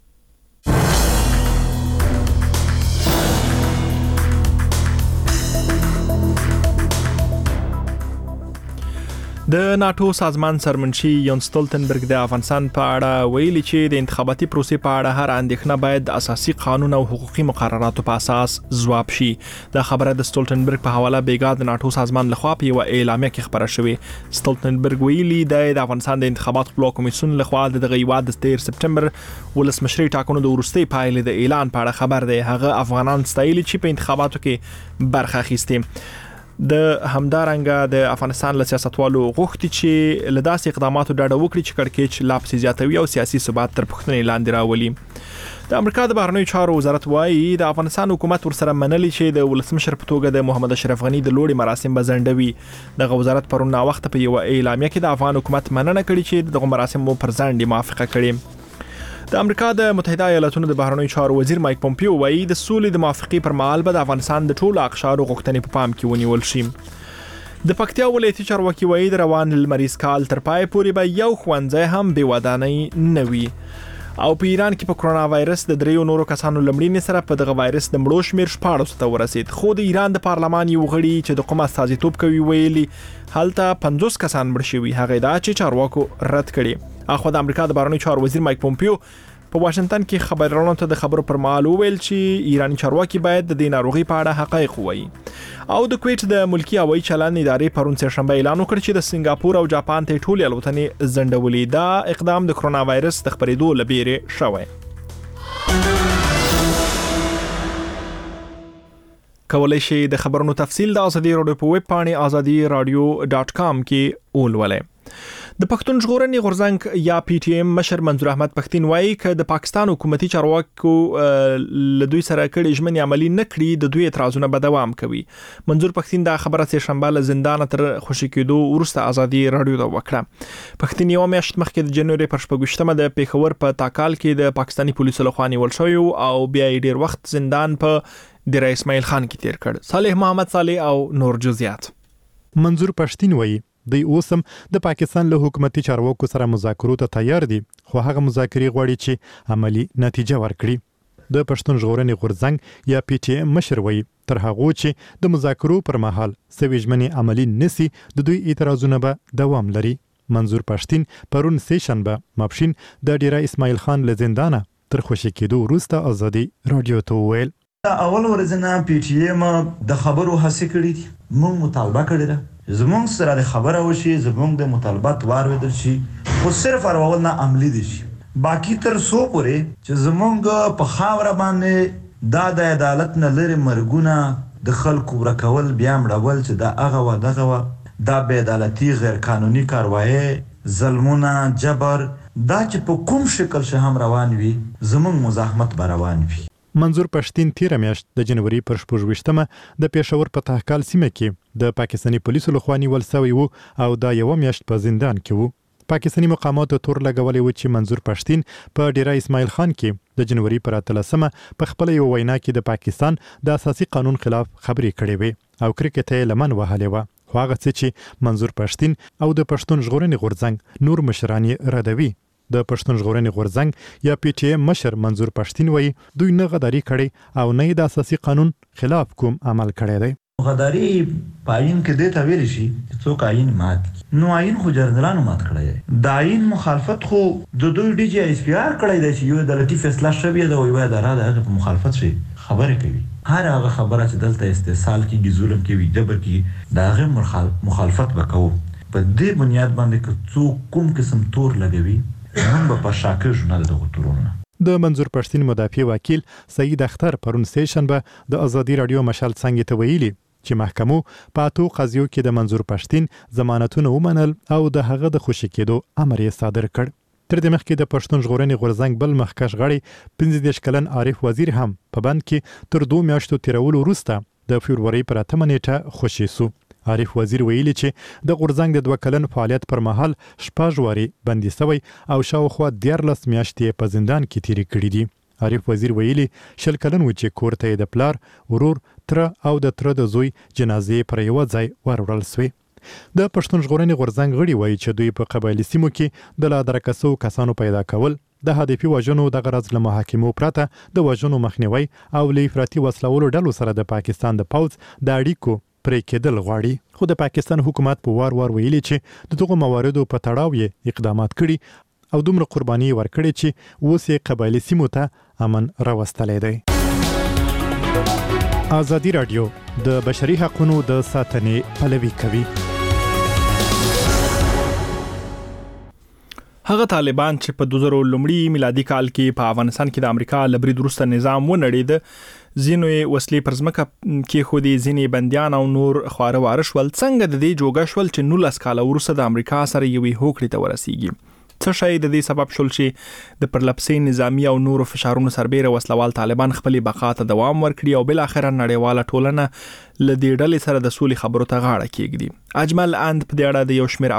د ناتو سازمان سرمنشي یون سټولتنبرګ د افغانستان په اړه ویلي چې د انتخاباتي پروسې په اړه هر اندېښنه باید د اساسي قانون او حقوقي مقرراتو په اساس ځواب شي. د خبره د سټولتنبرګ په حواله بیګا د ناتو سازمان لخوا په یو اعلامیه کې خبره شوې. سټولتنبرګ ویلي د افغانستان د انتخابات خپلواک کمیسیون لخوا د دغه هیواد د 13 سپټمبر ولسمشري ټاکنو د وروستي پایلې د اعلان په اړه خبر دی. هغه افغانان ستایلي چې په انتخاباتو کې برخه اخیستي. د همدارنګه د افغانستان له سیاستوالو غوښتي چې له داسې اقداماتو ډډه وکړي چې کړکېچ لا پسې زیاتوي او سیاسي ثبات تر پوښتنې لاندې راولي. د امریکا د بهرنیو چارو وزارت وايي د افغانستان حکومت ورسره منلي چې د ولسمشر په توګه د محمد اشرف غنی د لوړي مراسم بزندوي. دغه وزارت پرون نا وخت په یو اعلامیه کې د افغان حکومت مننه کړې چې دغه مراسم پر ځان موافقه کړي. د امریکا د متحده ایالاتونو د بهرنیو چارو وزیر مایک پومپیو وایي د سولې د موافقې پر مهال به د افغانستان د ټولو اقشارو غوښتنې په پام کې ونیول شي. د پکتیا ولایتي چارواکي وایي د روان لمریز کال تر پای پورې به یو ښوونځی هم بې ودانۍ نه وي. او په ایران کې په کرونا وایرس د 3 نورو کسانو لمړینې سره په دغه وایرس د مړو شمیر 14 ته ورسید. خو د ایران د پارلمان یو غړي چې د قوم استازیتوب کوي ویلي هلته 50 کسان مړ شوي. هغه دا چې چارواکو رد کړي. اخو د امریکا د بهرنیو چارو وزیر مایک پومپیو په واشنگټن کې خبرونو ته د خبرو پر مهال ویل چې ایرانی چارواکي باید د دې ناروغي په اړه حقایق ووایي. او د کویت د ملکی هوایي چلند ادارې پرون سهشنبه اعلان وکړ چې د سنگاپور او جاپان ته ټولې الوتنې ځنډولې. دا اقدام د کرونا وایرس د خپرېدو لپاره شوی. کولای شئ د خبرونو تفصیل د ازادي رادیو په ویب پاڼې azadi.radio.com کې ولولئ. د پښتون ژغورنې غورځنګ یا پی ټی ایم مشر منظور احمد پښتين وایي چې د پاکستان حکومتي چارواکو له دوی سره کړي ژمنې عملی نه کړي د دوی اعتراضونه به دوام کوي. منظور پښتين دا خبره سه شنبه له زندان تر خوشی کېدو ورسته ازادي رادیو ته وکړه. پښتين یو میاشت مخکې د جنوري پر 28مه د پیښور په تاکال کې د پاکستاني پولیسو لخوا نیول شوی او بیا ډیر وخت زندان په ډیر اسماعیل خان کې تیر کړ. صالح محمد صالح او نور جزئیات. منظور پښتين وایي د اوسم د پاکستان له حکومتي چارواکو سره مذاکرو ته تیار دي خو هغه مذاکرې غواړي چې عملی نتیجه ورکړي. د پښتون ژغورنې غورځنګ یا پی ټی ایم مشر وایي تر هغه چې د مذاکرو پر مهال سوي ژمنې عملی نسی د دوی اعتراضونه به دوام لري. منظور پښتين پرون سه شنبه ماپښین د ډیره اسماعیل خان له زندانه تر خوشی کېدو وروسته ازادي رادیو ته ویل اول ورځ پی ټی ایم د خبرو هڅه کړې دي. موږ مطالبه کړې ده زمونږ سره د خبره وشي زمونږ د مطالبات واردل شي خو صرف اړول نه عملی دي شي. باقی تر سو پورې چې زمونږ په خاور باندې د عدالت نه لري مرګونه د خلکو ورکول بیا مړول چې دا هغه و دغه و دا بې عدالتي غیر قانوني کاروایی ظلمونه جبر دا چې په کوم شکل شه هم روان وي زمونږ مزاحمت به روان وي. منظور پښتين تیر میاشت د جنوري پر 28مه د پېښور په تحقال سیمه کې د پاکستاني پولیسو لخوا نیول شوی وو او دا یو میاشت په زندان کې وو. پاکستاني مقاماتو تور لګولې و چې منظور پښتين په ډیره اسماعیل خان کې د جنوري پر 13مه په خپل یو وینا کې د پاکستان د اساسي قانون خلاف خبرې کړې وې او کرکټ لمن وهلې و. خو هغه چې منظور پښتين او د پښتون ژغورنې غورځنګ نور مشران ردوي. د پښتون ژغورنې غورځنګ یا پی ټی ایم مشر منظور پښتين وایي دوی نه غداري کړي او نه د اساسي قانون خلاف کوم عمل کړی دی. غداري پاین کې د تویل شي څوک عین مات نو عین خو جنرالانو مات کړی دی. د عین مخالفت خو د دوی ډي جی اس پی آر کړی دی چې یو عدالتي فیصله شوی دی او یو اداره د په مخالفت شي خبره کوي. هر هغه خبره چې دلته استحصال کیږي ظلم کوي جبر کوي دا هغه مخالفت وکاو په دې بنیاد باندې چې څوک کوم قسم تور لګوي هم په شاکر نه دغه تورونه. د منظور پښتين مدافع وکیل سید اختر پرون سه شنبه د ازادي رادیو مشال څنګه ته ویلي چې محکمو په اتو قضیو کې د منظور پښتين ضمانتونه ومنل او د هغه د خوشی کېدو امر یې صادر کړ. تر دې مخکې د پښتون ژغورنې غورځنګ بل مخکښ غړی 15 کلن عارف وزیر هم په بند کې تر 2 میاشتو تیرولو وروسته د فبروري پر 8 نیټه خوشی سو. عارف وزیر ویلي چې د غورځنګ د 2 کلن فعالیت پر مهال شپږ واري بندي شوی او شاوخوا 14 میاشتې په زندان کې تیرې کړې دي. عارف وزیر ویلي 20 کلن و چې کور ته د پلار، ورور، تر او د تر د زوی جنازې پر یو ځای وروړل شوې. د پښتون ژغورنې غورځنګ غړي وایي چې دوی په قبایلي سیمو کې د لا درکسو کسانو پیدا کول، د هدفي وژنو د غرض له محاکمو پرته د وژنو مخنیوي او له افراطي وسلوالو ډلو سره د پاکستان د پوځ د اړیکو پرې کېدل غواړي. خو د پاکستان حکومت په وار ویلي چې د دغه مواردو په تړاو یې اقدامات کړي او دومره قرباني ورکړي چې اوس یې قبایلي سیمو ته امن راوستلی دی. ازادي راډیو د بشري حقوقو د ساتنې پلوي کوي. هغه طالبان چې په 2000 میلادي کال کې په افغانستان کې د امریکا له برید وروسته نظام ونړېد، ځینو وسلې پر ځمکه کې خو دي، ځینې بنديان او نور خواره واره شول. څنګه د دې جوګه شول چې 19 کال وروسته د امریکا سره یوې هوکړې ته ورسیږي؟ څه شی د دې سبب شول چې د پرلپسې نظامی او نورو فشارونو سربېره وسلوال طالبان خپلې بقا ته دوام ورکړي او بل اخر نړیواله ټولنه ل دې ډلې سره د سولې خبرو ته غاړه کېږدي؟ اجمل اند په دې اړه د یو شمېر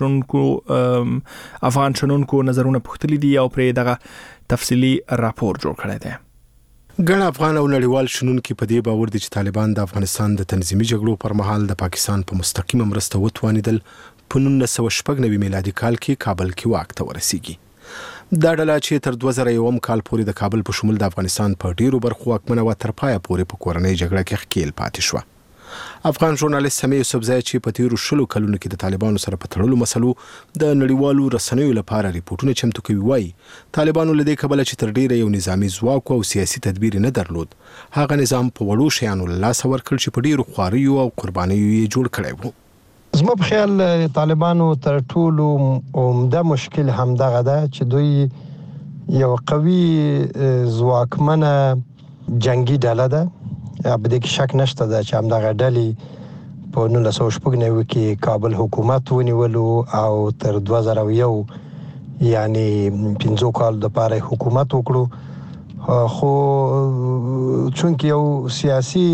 افغان شنونکو نظرونه پوښتلي دي او پرې دغه تفصیلی راپور جوړ کړی دی. ګڼ افغان او نړیوال شنونکي په دې باور دي چې طالبان د افغانستان د تنظیمي جګړو پر مهال د پاکستان په مستقیمه مرسته وتوانیدل په 1996 میلادي کال کې کابل کې واک ته ورسیږي. دا ډله چې تر 2001 کال پورې د کابل په شمول د افغانستان په ډیرو برخو واکمنه و، تر پایه پورې په کورنۍ جګړه کې ښکیل پاتې شو. افغان ژورنالیست سمیع یوسفزی چې په تیرو 20 کلونو کې د طالبانو سره په تړلو مسلو د نړیوالو رسنیو لپاره ریپورتونه چمتو کوي، وایي طالبانو له دې کبله چې تر ډیره یو نظامی ځواک او سیاسي تدبیر نه درلود، هغه نظام په وړو شیانو له لاسه ورکړ چې په ډیرو خواریو او قربانیو یې جوړ کړی وو. زما په خیال طالبانو تر ټولو عمده مشکل همدغه ده چې دوی یو قوي ځواکمنه جنگي ډله ده. په دې کې شک نشته ده چې همدغه ډلې په 1996 کې کابل حکومت ونیولو او تر 2001 یعنی 15 کال دپاره حکومت وکړو، خو چونکه یو سیاسي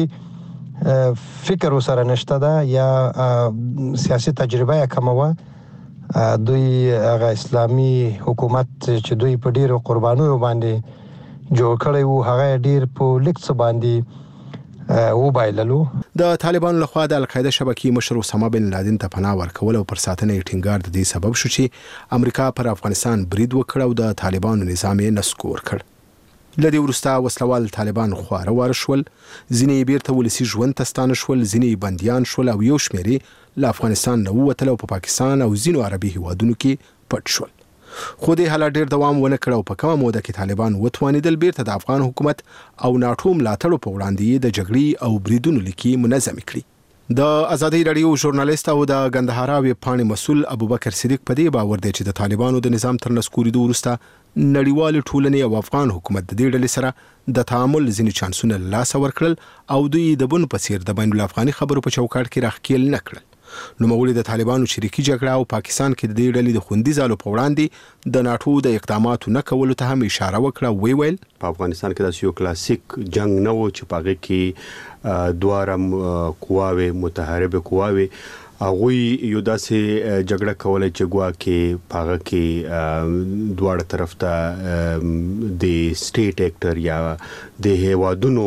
فکر وسره نشته ده یا سیاسي تجربه یې کمه وه، دوی هغه اسلامي حکومت چې دوی په ډیرو قربانیو باندې جوړ کړی وو هغه ډیر په لیک څه باندې وبایللو. د طالبانو لخوا د القاعده شبکې مشر اسامه بن لادن ته پناه ورکول او پر ساتنه یې ټینګار د دې سبب شو چې امریکا پر افغانستان برید وکړ او د طالبانو نظام یې نسکور کړ. لدی ورسته وسلوال طالبان خواره واره شول، ځینې بیرته ولسی ژوند ته ستانه شول، ځینې بنديان شول او یو شمېرې له افغانستان نه ووتل او په پاکستان او ځینو عربي هیوادونو کې پټ شول. خو دې حالت ډیر دوام ونه کړ او په کومه موده کې طالبان وتوانیدل بیرته د افغان حکومت او ناټو ملاتړو په وړاندې د جګړې او بریدونو لیکي منظم کړي. د ازادي رادیو ژورنالیست او د ګندهارا ویب پاڼې مسؤل ابوبکر صدیق په دې باور دی چې د طالبانو د نظام تر نسکورېدو وروسته نړیوال ټولنې او افغان حکومت د دې ډلې سره د تعامل ځینې چانسونه له لاسه ورکړل او دوی د بن په څیر د بین الافغاني خبرو په چوکاټ کې راښکیل نه کړل. نوموړي د طالبانو شریکي جګړه او پاکستان کې د دې ډلې د خوندي ځالو په وړاندې د ناټو د اقداماتو نه کولو ته هم اشاره وکړه. ویل په افغانستان کې د یو کلاسیک جنگ نه و چې پاګه کې دواره قواوي متحاربه قواوي هغه یو داسې جګړه کولای چې ګوا کې پاګه کې دواړه طرف ته د سټیټ اکټر یا د هیوادونو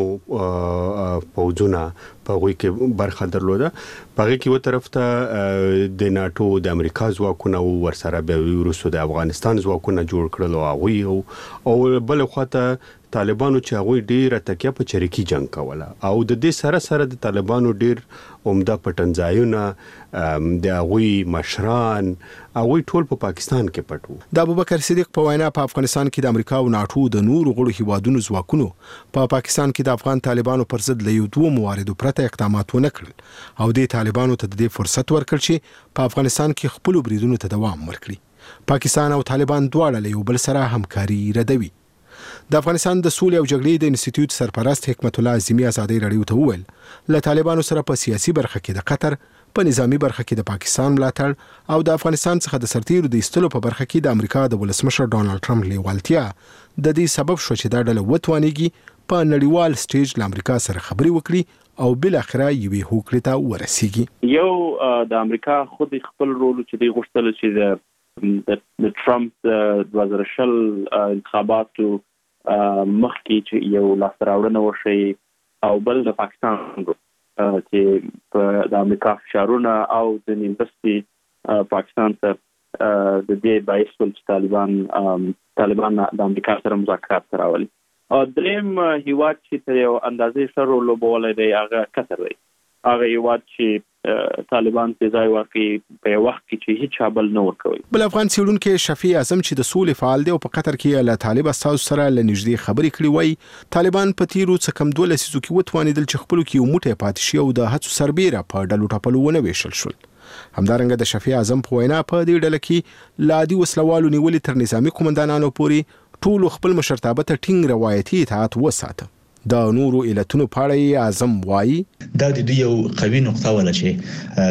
پوځونه په غوي کې برخه درلوده. پاګه کې و طرف ته د ناټو د امریکا ځواکونه ورسره به وروسته د افغانستان ځواکونه جوړ کړل او بل خواته طالبانو چې هغه ډیره تکیه په چریکي جنگ کوله او د دې سره سره د طالبانو ډیر عمده پټنځایونه د هغه مشران هغه ټول په پاکستان کې پټو. د ابوبکر صدیق په وینا په افغانستان کې د امریکا او ناټو د نورو غړو هیوادونو ځواکونو په پاکستان کې د افغان طالبانو پر ضد له یو دوه مواردو پرته اقدامات ونه کړل او د طالبانو ته د دې فرصت ورکړ چې په افغانستان کې خپل بریدونو ته دوام ورکړي. پاکستان او طالبان دواړه له یو بل سره همکاري ردوي. د افغانستان د سولې او جګړې د انسټیټیوټ سرپرست حکمت الله اعظمي ازادي رادیو ته وویل له طالبانو سره په سیاسي برخه کې د قطر په نظامی برخه کې د پاکستان ملاتړ او د افغانستان څخه د سرتیرو د ایستلو په برخه کې د امریکا د ولسمشر ډونالد ټرمپ لیوالتیا د دې سبب شو چې دا ډله وتوانیږي په نړیوال سټیج له امریکا سره خبرې وکړي او بل اخره یوې هوکړې ته ورسیږي. یو د امریکا خود خپل رول چې دی غوښتل چې د ټرمپ 2020 انتخاباتو مخکې چې یو لاسته وشي او بل د پاکستان چې د امریکا فشارونه او د نیمبستي پاکستان ته د دې باعث ول چې طالبان د امریکا سره مذاکرات راولي. دریم هیواد چې ته یو اندازې سره لوبولای دی هغه قطر دی. هغه هیواد چې طالبان ته ځای ورکړي په وخت کې چې هیڅ بل نه ورکوي. بل افغان څېړونکي شفیع اعظم چې د سولې فعال دی او په قطر کې له طالب استازو سره له نږدې خبرې کړې وای طالبان په تیرو څه کم 12 لسیزو کې وتوانېدل چې خپل کې یو موټی پاتې شي او د هڅو سربېره په ډلو ټپلو ونه ویشل شول. همدارنګه د شفیع اعظم په وینا په دې ډله کې لا عادي وسلوالو نیولې تر نظامی قومندانانو پورې ټول خپل مشرتابه ته ټینګ روایتي اطاعت وساته. د نورو علتونو په اړه اعظم وایي دا د یو قوي نقطه ولا چې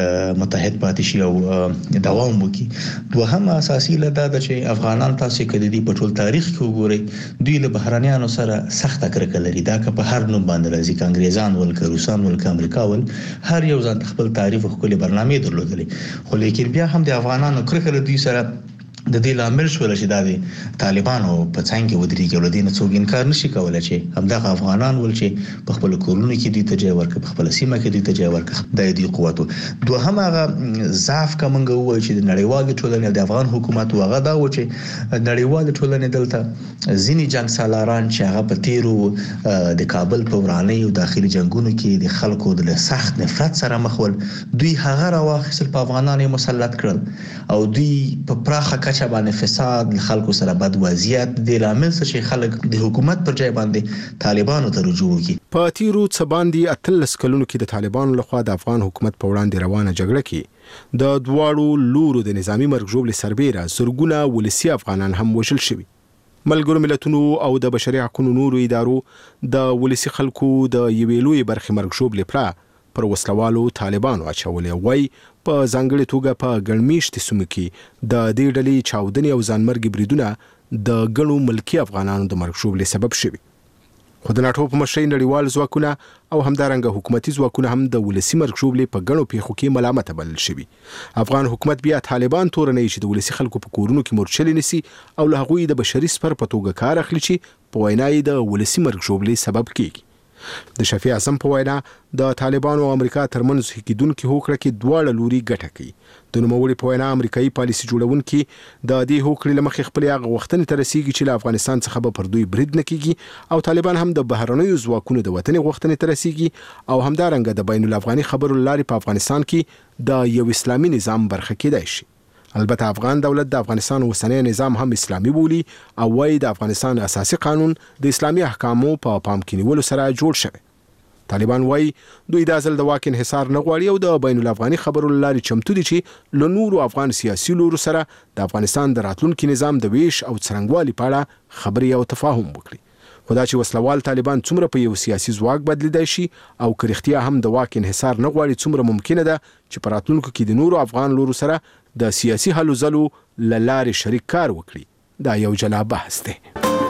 د متحد پاتې شي او دوام وکړي. دوهم اساسي لدا د چې افغانان تاسو کې د په ټول تاریخ کې وګورئ دوی له بهرانيانو سره سخت کرکه لري. دا که په هر نوم باندې راځي که انګريزان ول که روسان ول که امریکا ول هر یو ځان خپل تعریف او خپل برنامه درلودلې خو لیکن بیا هم د افغانانو کرکه له دوی سره د دې لامل شول چې د طالبانو په څنګه ودرېږي ولدي نه څوک انکار نشي کولای چې همدغه افغانان ول چې په خپل کورونو کې دي ته ځای ورکړي په خپل سیمه کې دي ته ځای ورکړي د دې قوتو. دوهم هغه ضعف کومنګ وای چې د نړیوال ټولنې د افغان حکومت واغه دا و چې نړیوال ټولنې دلته ځینی جنگ سالاران چې هغه په تیرو د کابل په ورانۍ او داخلي جنگونو کې د خلکو د سخت نفرت سره مخ ول دوی هغه راوخیسل په افغانانو مسلط کړل او دوی په پراخه کچه باندې فساد خلکو سره بد وضعیت د لامل چې خلک د حکومت پر ځای باندې طالبانو ته رجوع وکړي. په تیرو څه باندې 13 کلونو کې د طالبانو لخوا د افغان حکومت په وړاندې روانه جګړه کې د دواړو لورو د نظامی مرګ ژوبل سربېره زرګونه ولسی افغانان هم وژل شوي. ملګرو ملتونو او د بشري حقوقو نورو ادارو د ولسی خلکو د یوې لوی برخې مرګ ژوبل پر وسلوالو طالبانو اچولې وای په ځانګړي توګه په ګڼمیشتي سیمو کې د دې ډلې چاودنې او ځانمرګي بریدونه د ګڼو ملکی افغانانو د مرګ ژوبلې سبب شوي. خو د ناټو په مشرۍ نړیوال ځواکونه او همدارنګه حکومتي ځواکونه هم د ولسی مرګ ژوبلې په ګڼو پیښو کې ملامت بلل شوي. افغان حکومت بیا طالبان تورنوي چې د ولسی خلکو په کورونو کې مورچلې نسی او له هغوی د بشري سپر په توګه کار اخلي چې په وینا یې د ولسی مرګ ژوبلې سبب کیږي. د شفیع اعظم په وینا د طالبانو او امریکا ترمنځ هکیدونکو هوکړه کې دواړه لوري ګټه کوي. د نوموړي په وینا امریکایي پالیسي جوړونکي د دې هوکړې لمخې خپل هغه وختونه تر رسیدي چې له افغانستان څخه به پر دوی برید نه کیږي او طالبان هم د بهرنیو ځواکونو د وطن غوښتنې تر رسیدي او همدارنګه د بین الافغاني خبرو لارې په افغانستان کې د یو اسلامي نظام برخه کېدای شي. البته افغان دولت د افغانستان اوسنی نظام هم اسلامي بولي او وايي د افغانستان اساسي قانون د اسلامي احکامو په پام کې نیولو سره جوړ شوی. طالبان وايي دوی د ځل د واک انحصار نه غواړي او د بین الافغاني خبرو لارې چمتو دي چې له نورو افغان سیاسي لورو سره د افغانستان د راتلونکي نظام د ویش او څرنګوالي په اړه خبرې او تفاهم وکړي. خو دا چې وسلوال طالبان څومره په یو سیاسي ځواک بدلیدای شي او کرختیا هم د واک انحصار نه غواړي څومره ممکنه ده چې په راتلونکو کې د نورو افغان لورو سره د سیاسي حل زلو لارې شریک کار وکړي. دا یو جلا بحث دی.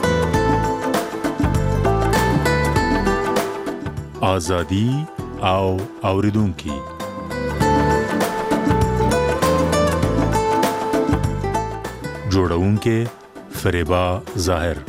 آزادي او اوریدونکي جوړونکي فریبا ظاهر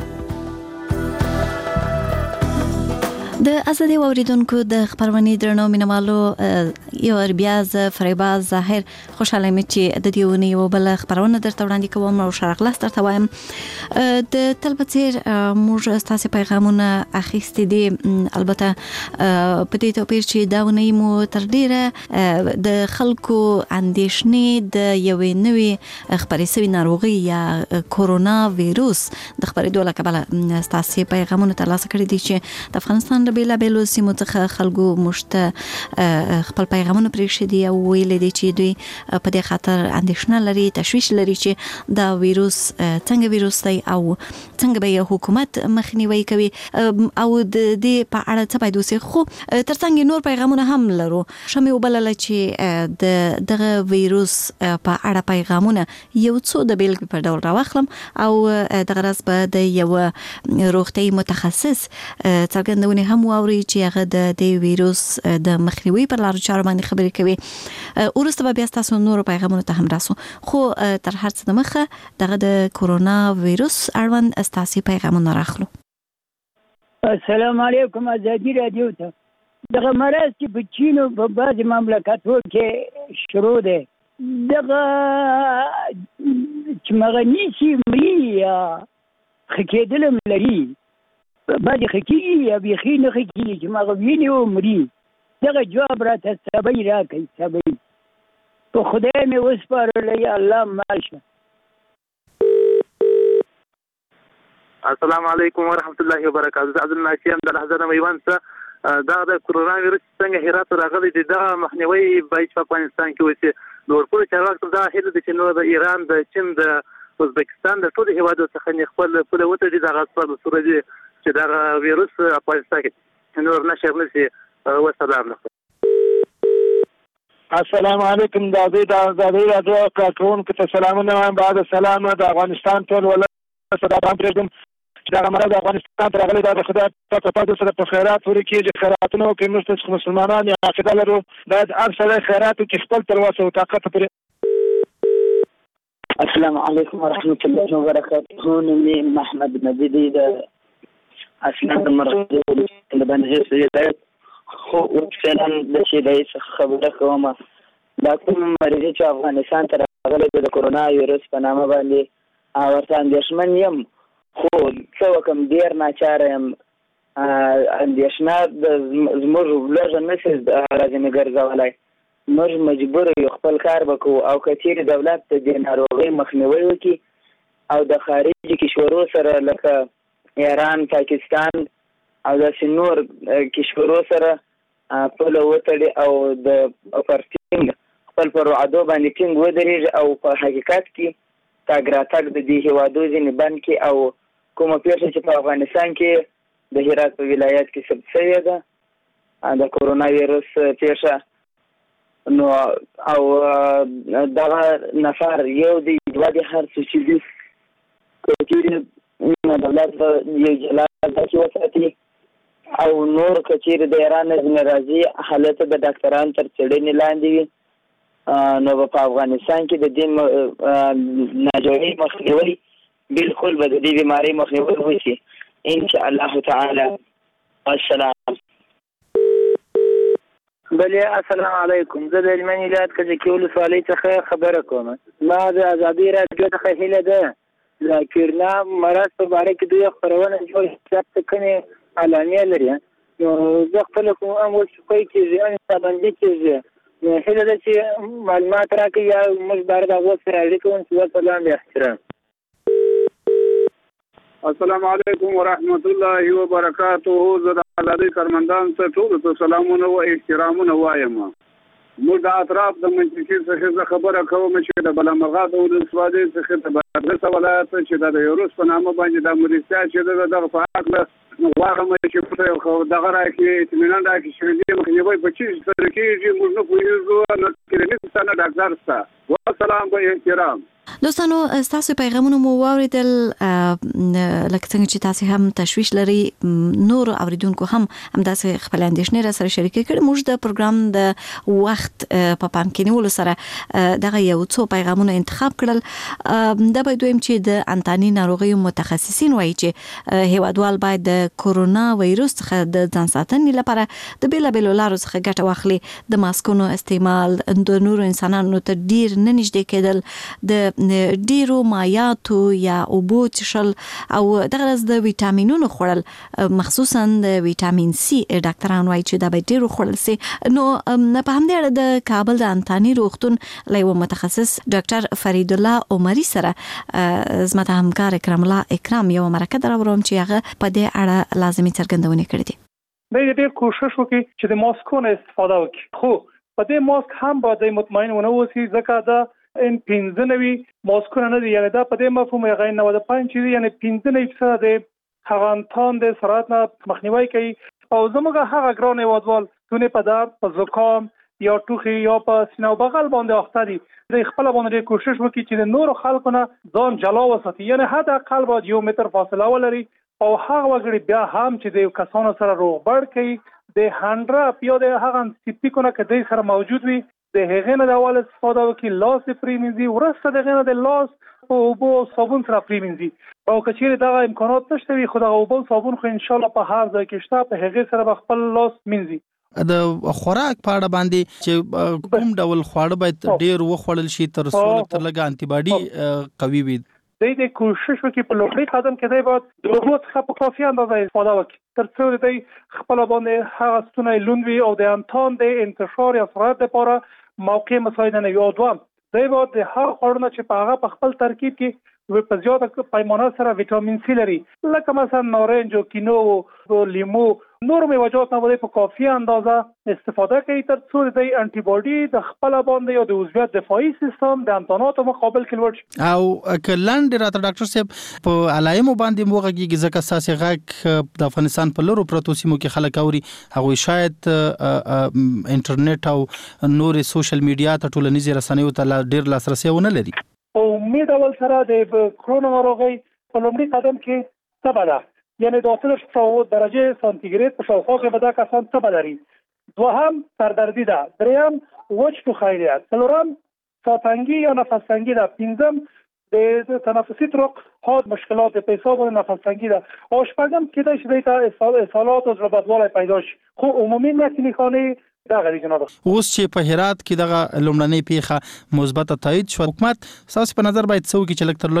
د ازادي اوریدونکو د خبرونه درنو مینوالو یو بیا ز فریبا ظاهر خوشاله مې چې د دیونی یو بل خبرونه درته وړاندې کوم او شرقلاس درته وایم. د تلبتیر موږ تاسو پیغامونه اخیستې دي البته په دې توپیر چې داونی مو تر ډیره د خلکو اندیشنې د یوې نوې خبرې سوي ناروغي یا کورونا وایروس د خبرېدو لپاره تاسو پیغامونه ترلاسه کړی دي چې د افغانستان له بیلابېلو سیمو څخه خلکو مشته خپل پیغامونه پرېښي دي او ویلي دي چې دوی په دې خاطر اندېښنه لري، تشویش لري چې دا ویروس څنګه ویروس دی او څنګه به حکومت مخنیوي کوي او د دې په اړه څه باید وسي. خو ترڅنګ نور پیغامونه هم لرو. شمه وبلل چې دغه ویروس په اړه پیغامونه یو څو د بیلګې په ډول راوخلم او دغه راز به د یو روغتي متخصص څرګندونه هم واوري چې هغه د دې ویروس د مخنیوي پر لارو چارو باندې خبرې کوي. ورسته بیا تاسو نور پیغامونه ته هم راسو. خو تر هر څه مخه دغه د کورونا ویروس اړوند استاسي پیغامونه راخلو. السلام علیکم. ازادي رادیو ته دغه مرض چې په چین او په بعض مملکتونو کې شروع دی، دغه چې مغني چې مري یا خکېدل هم لري، بعضې خکېږي یا بیخي نه خکېږي چې مغوینې او مري. دغه جواب راته سبی راکړئ، سبی په خدای مې وسپارله، یا الله ماشه. السلام علیکم ورحمت الله وبرکاته. زه عبدالناشي یم د لحظه میوند څخه. دا د کورونا ویروس څنګه هرات راغلی دی، دا مخنیوي باید په افغانستان کې وشي. د ورپورې چارواکو دا هیله ده چې نو د ایران، د چین، د ازبکستان د ټولو هیوادو څخه خپل پوله وتړي دغه اصل صورت دی چې دغه ویروس افغانستان کې نور نشر نشي. وسلام. السلام علیکم. د ازادي راډیو کارکونکو ته سلامونه. بعد سلام د افغانستان ټول ولایت صداقت پرېږدم چې دغه مرض د افغانستان ته راغلی دا د خدای په فضل سره په خیرات ورکړي. خیراتونه وکړي. موږ ته مسلمانان یا عقیده لرو باید هر سړی خیرات وکړي خپل تر وسه او طاقت پرې. السلام علیکم ورحمت الله وبرکاته. نوم محمد مجیدی د اسناد مرکز د بندر ولایت خو فعلا د شي د خبره کوم. دا کوم مریض چې افغانستان ته راغلی د کورونا ویروس په نامه باندې ورته اندېښمن یم، خو څه وکړم ډېر ناچاره یم. اندېښنه زموږ لږه نشي راځي مې ګرځولی. موږ مجبور یو خپل کار به کوو او که چیرې دولت د دې ناروغۍ مخنیوي وکړي او د خارجي کشورو سره لکه ایران، پاکستان او داسې نور کشورو سره پوله وتړي او د پر ټینګ خپل پر وعدو باندې ټینګ ودرېږي او په حقیقت کې تګ راتګ د دې هیوادو ځینې بند کړي او کومه پیښه چې په افغانستان کې د هرات په ولایت کې ثبت شوې ده د کورونا ویروس پیښه، نو او دغه نفر یو دی دوه دی هر څه چې دي که چیرې دولت یو جلا داسې وساتي او نور که چیرې د ایران نه ځینې راځي حالت د ډاکټرانو تر څېړنې لاندې وي، نو په افغانستان کې د دې ناجوړۍ مخنیوي بالکل به د دې بیمارۍ مخنیوي وشي ان شاء الله تعالی. السلام. بله السلام علیکم. زه د هلمند ولایت کجکي ولسوالۍ څخه خبره کوم. ما د ازادي راډیو څخه هیله ده د کورونا مرض په باره کې دوی خپرونه جوړ څه کومې اعلامیه لري، نو زه خپله کوم هم وشوی کېږي ان پابندي کېږي. نو هیله ده چې معلومات راکړي یا موږ باید هغو سره اړیکه ونیسو. والسلام باحترام. السلام علیکم ورحمت الله وبرکاته. زه د ازادۍ کارمندانو ته ټولو ته سلامونه او احترامونه وایم. موږ د اطراف د منطقې څخه زه خبره کوم چې د بلمغاد ولسوالۍ څخه د بادغیس ولایت چې د ویروس په نامه باندې د مریضتیا چې دغه په هکله غواړم چې خو دغه راکړي اطمینان راکړي چې دې مخنیوی په څه سره کېږي. موږ نه پوهېږو نه کلینیک شته نه ډاکټر شته. والسلام به احترام. دوستانو تاسو پیغامونه مو واوریدل، لکه څنګه چې تاسو هم تشویش لري، نور اوریدونکو هم همداسې خپل اندېښنې را سره شریکې کړي. موږ د پروګرام د وخت په پام کې نیولو سره دغه یو څو پیغامونه انتخاب کړل. دا به دویم چې د انتاني ناروغیو متخصصین وایي چې هیوادوال باید د کورونا وایروس څخه د ځان ساتنې لپاره د بیلابېلو لارو څخه ګټه واخلي. د ماسکونو استعمال، د نورو انسانانو ته ډیر نه نږدې کېدل، د ډیرو مایعاتو یا اوبو څښل او دغه راز د ویټامینونو خوړل، مخصوصا د ویټامین سی. ډاکټران وایي چې دا به ډیرو خوړل سي. نو په همدې اړه د کابل د انتاني روغتون له یو متخصص ډاکټر فرید الله عمري سره زما ته همکار اکرام الله اکرام یو مرکه دراوړم چې هغه په دې اړه لازمي څرګندونه کړې دي. د ډېر کوشش وکړي چې د ماسکو نه استفاده وکړي. خو په دې ماسک هم باید مطمئن ونه اوسي ځکه دا N95 ماسکونه نه دي، یعنی دا په دې مفهوم یې غیر 95 چې یعنی 95% د هغه انتان د سرعت نه مخنیوي کوي. او زموږ هغه ګران هیوادوال تونه په درد په زکام یا ټوخي یا په سینه او بغل باندې اخته دي، د خپل باندې کوشش وکړي چې د نور خلکو نه ځان جلا وساتي، یعنی حد اقل باید 1 متر فاصله ولري. او هغه وګړي بیا هم چې د کسانو سره روغبړ کوي د هاندرا یا د هغه سپیکونه کې د سره موجود وي د هغه نه د اول استفاده وکړي، لاس پریمنځي ورسته د غنه د لاس او اوبو صابون سره پریمنځي. او کچېره دا امکانات نشته وي خو د اوبو صابون خو ان شاء الله په هر ځای کې شته، په هغه سره خپل لاس منځي. د خوراک په اړه باندې چې کوم ډول خواړه باید ډیر وخوړل شي تر څو لږه انټي باډي قوي وي. د کوشش وکړي په لومړي قدم کې دی باید د اوبو څخه په کافي اندازه استفاده وکړي تر څو د خپل باندې هغه ستونی لوند وي او د انتان د انتشار یا سرعت لپاره موقع مساعده نه وي. او دوم دی باید د هغه خوړونه چې په هغه په خپل ترکیب کې په زیاته پیمانه سره ویټامین سی لري، لکه مثلا نارنج او کینو او لیمو نور میوه‌جات نه باید په کافي اندازه استفاده کوي تر څو د انټي باډي د خپل باندې یا د عضویت دفاعي سیستم د انتاناتو مقابل کې لوړ شي. او کلاند راته ډاکټر صاحب په علایمو باندې موږ ځکه اساسي غږ د افغانستان په لورو پروتو سیمو کې خلک اوري، هغه شاید انټرنیټ او نور سوشل میډیا ته ټولنیزې رسنیو ته ډیر لاسرسي ونه لري. او امید اول سره د کرونا ناروغي په لومړي قدم کې تبه ده، یعنی د 300 درجه سانتیګریډ په شاوخوا کې به دا کسان تبه لري. دوهم سردردي ده، دریم وچ ټوخی ده، څلورم ساتنګي یا نفس تنګي ده، پنځم د تنفسي طرق حاد مشکلات په حساب د نفس تنګي ده، او شپږم کېدای شي د اصالات او زړه بدوالی پیدا شي. خو عمومي نقلي خانه اوس چې په هرات کې دغه لومړنۍ پیښه مثبت تایید شو، حکومت ساس په نظر باید څو کې چې لکتر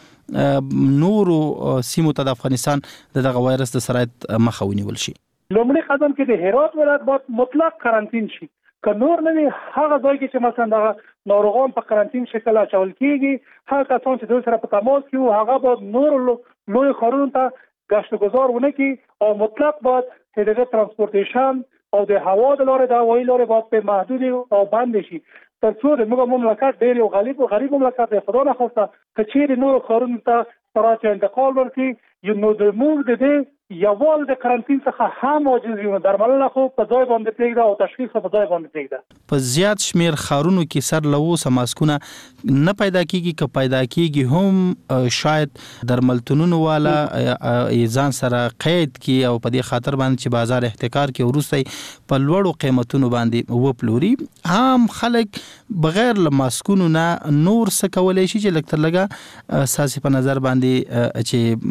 لګه نورو سیمو ته د افغانستان دغه وایرس د سرایت مخه ونیول شي. لومړی قدم کې د هرات ولایت باید مطلق کارانتین شي، که نور نه وي هغه ځای کې چې مثلا دغه ناروغان په کارانتین شکل اچول کیږي، هغه کسان چې دوی سره په تماس کې وو هغه باید نور لوی ښارونو ته گشت گذار ونه کړي، او مطلق باید دغه ترانسپورټیشن او د هوا د لارې د هوایي لارې باید په محدود او بند شي تر څو د موږ مملکت ډېر یو غریب مملکت دی. خدا نخواسته که چیرې نور ښارونو ته سرعت انتقال ورکړي نو د موږ د دې یوال د کارانتین څخه هم عاجز یو، درملنه خو په ځای باندې پرېږده او تشخیص په ځای باندې پرېږده. په زیات شمیر ښارونو کې سر له اوسه ماسکونه نه پیدا کیږي، که پیدا کیږي هم شاید درملتونونو والا ځان سره قید کی او په دې خاطر باندې چې بازار احتکار کې ورسته په لوړو قیمتونو باندې وپلوري. عام خلک بغیر له ماسکونو نه نور څه کولای شي چې لکتر لګه اساسي په نظر باندې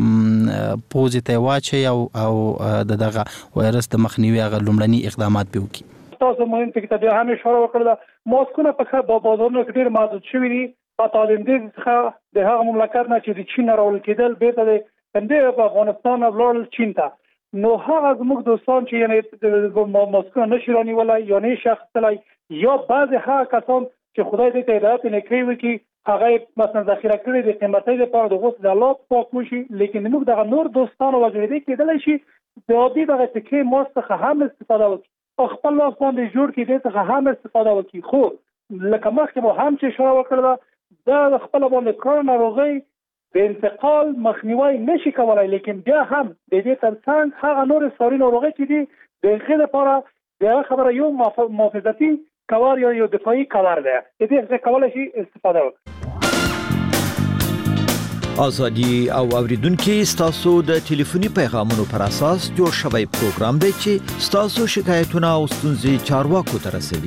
چې پوزیټیو واچي او دغه وایرس د مخنیوي هغه لومړني اقدامات به وکړي. تاسو مهم ټکی ته هم اشاره وکړه، ماسکونه په بازارونو کې ډېر محدود شوي دي. په تایلند څخه د هغه مملکت نه چې د چین راول کېدل بیرته د افغانستان ولول چین ته، نو هغه زموږ دوستان چې یعنی ماسکونه نشي رانیولای یا نه شخصلای، یا بعض هغه کسان چې خدای دې ته هدایت نکړي وکړي هغه مثلا ذخیره کړی د قیمتي لپاره د غوښ د الله پاک وشي، لیکن موږ دغه نور دوستانو وګړي کېدل شي د عادي دغه تکې ماست څخه هم استفاده وکړي او خپل لاس باندې جوړ کړي د څخه هم استفاده وکړي. خو لکه مخکې مو هم چې اشاره وکړه دا خپل باندې کرونا ناروغي د انتقال مخنیوي نشي کولای، لیکن بیا هم د دې ترڅنګ هغه نور ساري ناروغي چې دي د هغې لپاره د خبره یو محافظتي کار یا یو دفاعي کار دی، د دې کولای شي استفاده وکړي. آزادی او اوریدونکو ستاسو د ټلیفوني پیغامونو پر اساس جوړ شوی پروګرام دی چې ستاسو شکایتونه او ستونزې چارواکو ته رسوي.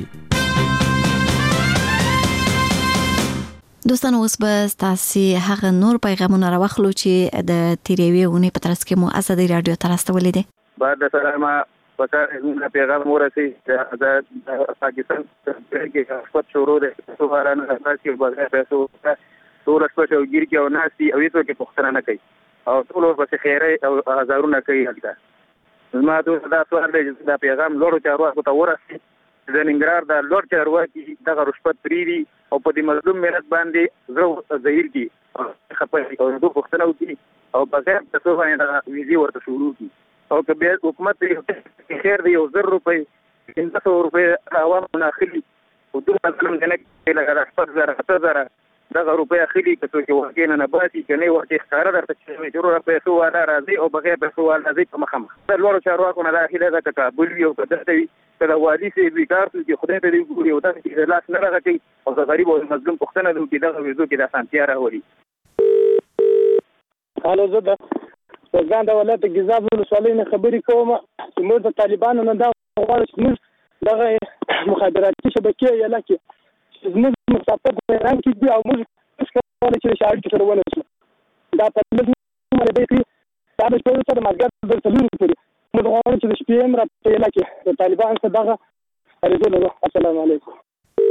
دوستان اوس به تاسو هغه نور پیغامونه راوخلو چې د تیریوي ونی په ترڅ کې مو آزادي رادیو ته راستولې دي. بعد سلامه پکې پیغام ورسي چې پاکستان کې خپل شروع ده څو بارانه راځي په پیسو ټول شپه او ګیر کې او ناسي او هیڅ کې پښتنه نه کوي او ټول ورپسې خیره او هزارونه کوي. هلته زما دا سوال دی چې دا پیغام لوړو چارواکو ته ورسي، د ننګرهار د لوړ چارواکي دغه رشوت پریدي او په دې مظلوم ملت باندې زړه ظاهر کړي خپل او دوه پښتنه وکړي او بغیر تاسو باندې ویزي ورته شروع کړي. او که بیا حکومت خیر دی 1000 روپۍ 500 روپۍ عوام ناخلي او دوه ظلم نه کوي لکه 8000 دغه روپۍ اخلي که څوک ورکې نه باسي که نه ورکې ښکاره درته چې ضرور پیسو والا راځي او بغیر پیسو والا راځي په مخامخ د لوړو چارواکو نه دا هیله ده که کابل وي او که دلته وي که د والي صاحب وي کار چې خدای ته دې ګوري او داسې چې لاس نه راغټي او د غریب او مظلوم پوښتنه ده وکړي دغه ویزو کې د اسانتیا راولي. هلو زه د ځان د ولایت ګیزاب ولسوالۍ نه خبرې کوم چې موږ د طالبانو نه دا غواړو چې موږ دغه مخابراتي شبکې یلا کې چې زموږ مسافر په ایران کې دي او موږ څنګه چې شاړې سره ونیسو دا په موږ باندې دی دا د ټول سره مګر د تلور پورې موږ غواړو چې د شپې هم راته یلا کې د طالبان څخه دغه ریزونه. السلام علیکم.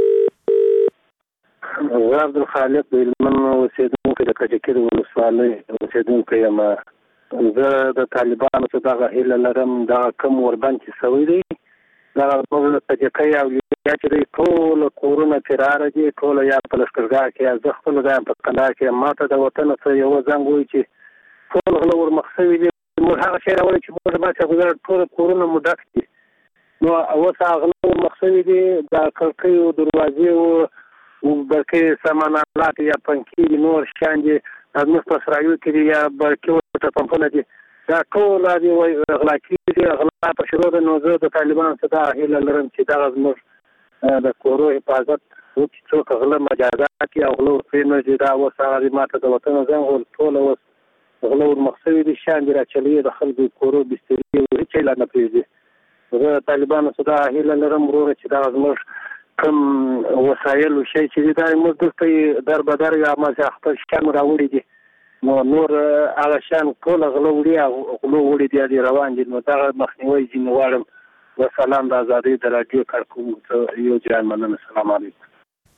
زه عبدالخالق د هلمند اوسېدونکی د کجکي ولسوالۍ اوسېدونکی یم. زه د طالبانو څخه دغه هیله لرم دغه کم وربند چې سوی دی دغه موږ د کجکي او یا چې دی ټول کورونه فراره دي ټول یا په لښکرګاه کې یا زه خپل ځای په کندهار کې ماته د وطن څخه یو زنګ وایي چې ټول غله ورمخ سوي دي موږ هغه شی راوړی چې موږ باید ګذر ټول کورونه مو ډک دي نو اوس هغه غله ورمخ سوي دي د کړکۍ او دروازې او برقي سامانات یا پنکې نور شیان دي زموږ په سرایو کې دي یا برقي وټه پمپونه دي دا ټول دي وایي غلا کېږي غلا په شروع ده. نو زه د طالبانو څخه دا هیله لرم چې دغه زموږ د کورو حفاظت وکړي څوک غله مجازات کړي او غله ورپرې نه دي دا اوس هغه ماته د وطن زنګ ور ټوله اوس غله ورمخ سوي دي شیان دي راچلوي د خلکو کورو بسترې هېڅ یې لا نه پرېږدي. زه د طالبانو څخه دا هیله لرم وروره چې دغه زموږ کوم وسایل او شی چې دا موږ دلته در بدر یا ما خپل شیان راوړي دي نو نور هغه شیان ټول غلو وړي دي روان دي نو دا مخنیوي ځینې غواړم. وسلام د ازادۍ د راډیو کارکوونکو یو جان مننه. السلام علیکم.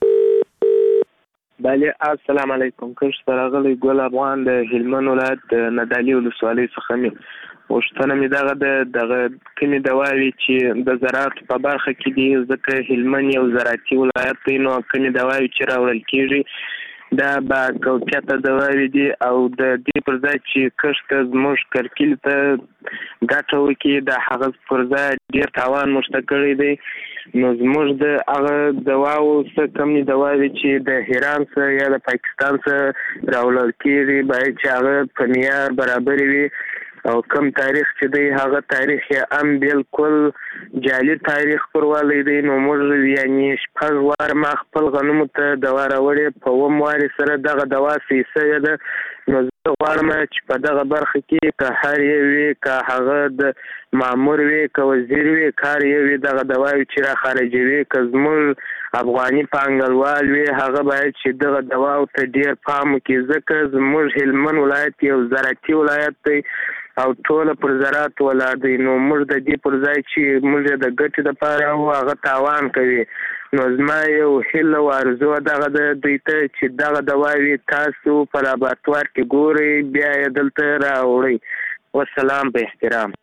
بله السلام علیکم. کښ راغلی ګل افغان د هلمند ولایت د ندالي ولسوالۍ څخه مې وشتنه مې دغه کومې دواوې چې د زراعت په برخه کې دي ځکه هلمند یو زراعتي ولایت دی نو کومې دواوې چې راوړل کېږي دا با کوکته دواوې دي او د دې پر ځای چې کښت زموږ کرکیل ته ګټه وکړي د هغه پر ځای ډېر تاوان موږ ته کړی دی نو زموږ د هغه دواو څه کمې دواوې چې د ایران څخه یا د پاکستان څخه راوړل کېږي باید چې هغه په معیار برابر وي او کم تاریخ چې دی هغه تاریخ یې هم بالکل جعلي تاریخ پروالی دی نو موږ یعنی شپږ واره ما خپل غنمو ته دوا راوړې په اووم وارې سره دغه دوا سیسه ده نو زه غواړم چې په دغه برخه کې که هر یو وي که هغه د مامور وي که وزیر وي کار یو وي دغه دواوې چې را خارجوي که زموږ افغاني پانګوال وي هغه باید چې دغه دواو ته ډېر پام وکړي ځکه زموږ هلمند ولایت یو زراعتي ولایت دی او ټوله پر زراعت ولاړ دی نو موږ د دې پر ځای چې موږ د ګټې دپاره هغه تاوان کوي نو زما یو هیله او ارزو دغه د دوی ته چې دغه دواوې تاسو په لابراتوار کې ګورئ بیا یې دلته راوړئ. والسلام په احترام.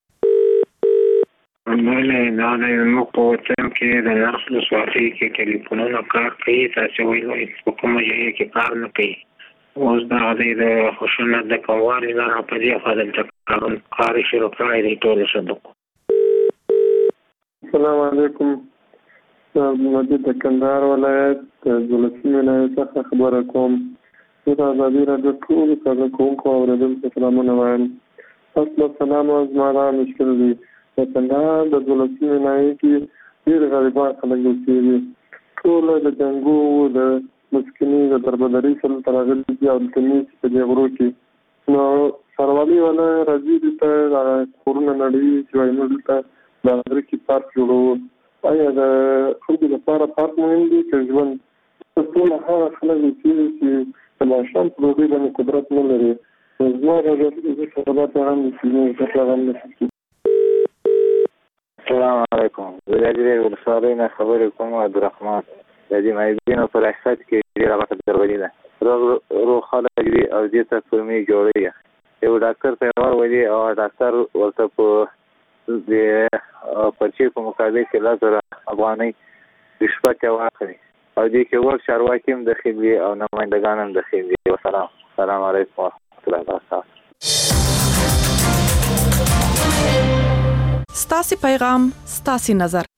دا د زموږ په وطن کې د نرخ ولسوالۍ کې ټلیفونونه کار کوي تاسې ویل په کومه ځای کې کار نه کوي اوس دغه دی د خشونت د کموالي لپاره په دې خوا دلته کار شروع کړی دی ټولو صدقو. السلام علیکم. مجید د کندهار ولایت د دولتي ولایت څخه خبره کوم. زه د ازادي راډیو ټولو کارکوونکو او اورېدونکو ته سلامونه وایم. تاسو سلام او زما دا مشکل دی د کندهار د دولتي ولایت کې ډېر غریبان خلک اوسېږي ټول د جنګو د مسکینی د دربدري سره تراغلي دي او د تمیز په دې غرو کې نو سروالي ولا راځي دلته کورونه نړۍ چې وایي موږ دلته د امریکې پارک جوړو آیا د خلکو لپاره پارک مهم دی که ژوند ټول هغه خلک چې د ماښام په ډوډۍ باندې قدرت نه لري نو زما زه خبرات هم نشي. السلام علیکم. زه د دې ولسوالۍ نه خبرې کوم عبدالرحمن د دې مایبینو په احساس کې ډېره غټه دربلي ده روغ خلک دي او دې ته فورمې جوړوي یو ډاکټر ته یې وویلي او ډاکټر ورته په د پرچې په مقابل کې 10,000 افغانۍ رشوت یې واخلي او دې کې ور چارواکي هم دخیل دي او نمایندګان هم دخیل دي. السلام علیکم ورحمة الله وبرکاته. ستاسو پیغام ستاسو نظر.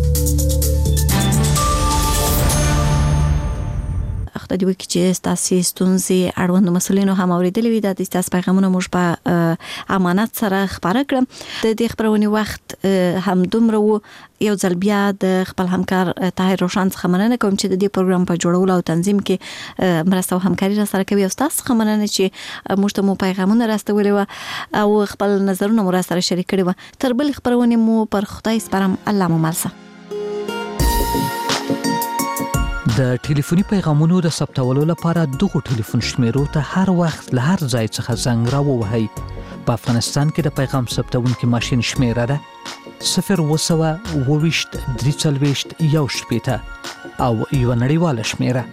خدای دې وکړي چې تاسو ستونزې اړوند مسولینو هم اوریدلې وي. د تاسو پیغامونه موږ په امانت سره خبره کړم. د دې خبرونې وخت هم دومره وو. یو ځل بیا د خپل همکار طاهر روشن څخه مننه کوم چې د دې پروګرام په جوړولو او تنظیم کې مرسته او همکاري را سره کوي. او تاسو څخه مننه چې موږ ته مو پیغامونه راستولې و او خپل نظرونه مو را سره شریک کړي و. تر بل خبرونه مو پر خدای سپارم. الله مو مل شه. د ټلیفوني پیغامونو د ثبتولو لپاره دغه ټلیفون شمیرو ته هر وخت له هر ځای څخه زنګ راووهئ. په افغانستان کې د پیغام ثبتونکي ماشين شمیره ده 020 340 1 او یو نړیواله شمیره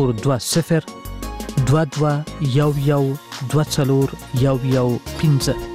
00 420 22 11 24 15.